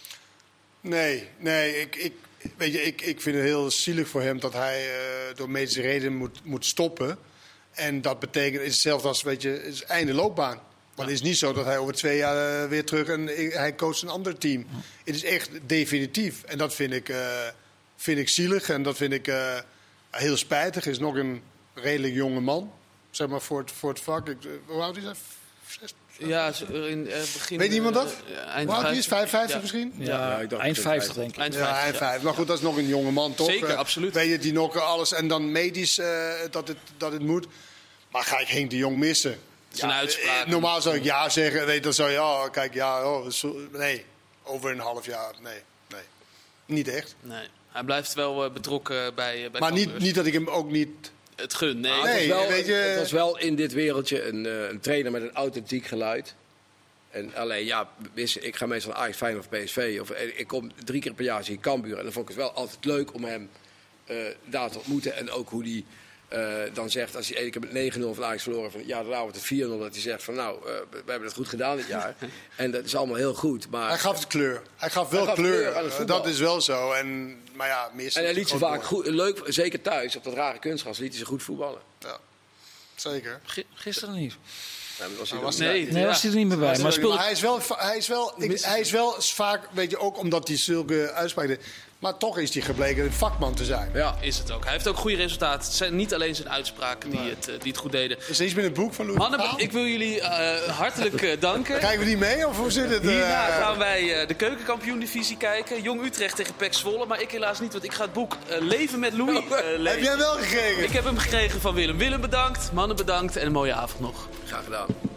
E: nee, nee. Ik, ik, weet je, ik, ik vind het heel zielig voor hem dat hij uh, door medische redenen moet, moet stoppen. En dat betekent, is hetzelfde als, weet je, het is einde loopbaan. Maar het is niet zo dat hij over twee jaar uh, weer terug en hij coacht een ander team. Het is echt definitief. En dat vind ik, uh, vind ik zielig en dat vind ik uh, heel spijtig. Hij is nog een redelijk jonge man, zeg maar, voor het, voor het vak. Ik, uh, hoe oud is hij? Zes-
B: Ja, zo in uh, begin...
E: Weet niemand dat?
B: Uh, eind
E: Hoe oud hij is? vijfenvijftig
B: Ja.
E: misschien?
D: Ja,
C: Ja, ik dacht
D: eind
C: dat
D: vijftig
C: het
D: denk ik.
B: Eind
E: Ja,
B: vijftig,
E: eind
B: ja.
E: vijf. Maar goed, dat is nog een jonge man, toch?
B: Zeker,
E: Eh,
B: absoluut.
E: Weet je, die nog alles en dan medisch uh, dat, het, dat het moet. Maar ga ik Henk de Jong missen?
B: Zijn uitspraak.
E: eh, Normaal zou ik ja zeggen. Weet je, dan zou je, oh, kijk, ja, oh, zo- nee. Over een half jaar, nee. nee. Niet echt.
B: Nee, hij blijft wel uh, betrokken bij, uh, bij
E: Maar niet,
B: Cambuur.
E: niet dat ik hem ook niet...
B: Het gun, nee.
C: Maar
E: Nee,
C: het, was wel,
E: weet je-
C: het was wel in dit wereldje een, uh, een trainer met een authentiek geluid. En alleen, ja, wist je, ik ga meestal naar Ajax, Feyenoord of P S V. Of, eh, ik kom drie keer per jaar zie ik Cambuur. En dan vond ik het wel altijd leuk om hem uh, daar te ontmoeten. En ook hoe hij uh, dan zegt, als hij één keer met negen nul van Ajax verloren... van ja, daarna wordt het vier nul, dat hij zegt van nou, uh, we hebben het goed gedaan dit jaar. En dat is allemaal heel goed. Maar,
E: Hij gaf het kleur. Hij gaf wel
C: Hij gaf
E: kleur.
C: kleur aan het voetbal.
E: Dat is wel zo. En, maar ja, mis.
C: en hij liet ze
E: Groot
C: vaak
E: woord.
C: goed, leuk, zeker thuis, op dat rare kunstgras, liet hij ze goed voetballen.
E: Ja. Zeker.
D: G- gisteren niet.
C: Ja, was hij
E: Nou, was
C: dan-
B: Nee,
D: Nee,
B: ja.
D: was hij er niet meer bij. Maar
E: Maar
D: speelt...
E: hij is wel, hij is wel, ik- hij is wel vaak, weet je, ook omdat hij zulke uitspraken deed, maar toch is hij gebleken een vakman te zijn.
C: Ja.
B: Is het ook. Hij heeft ook goede resultaten. Het zijn niet alleen zijn uitspraken die, het, eh, die het goed deden.
E: Is er iets met het boek van Louis van
B: Mannen,
E: Gaal?
B: ik wil jullie eh, hartelijk eh, danken.
E: Kijken we die mee of hoe zit het?
B: Hierna
E: eh?
B: gaan wij eh, de keukenkampioen-divisie kijken. Jong Utrecht tegen P E C Zwolle. Maar ik helaas niet, want ik ga het boek eh, Leven met Louis eh,
E: Heb
B: lezen.
E: jij wel gekregen?
B: Ik heb hem gekregen van Willem. Willem bedankt, mannen bedankt en een mooie avond nog.
C: Graag gedaan.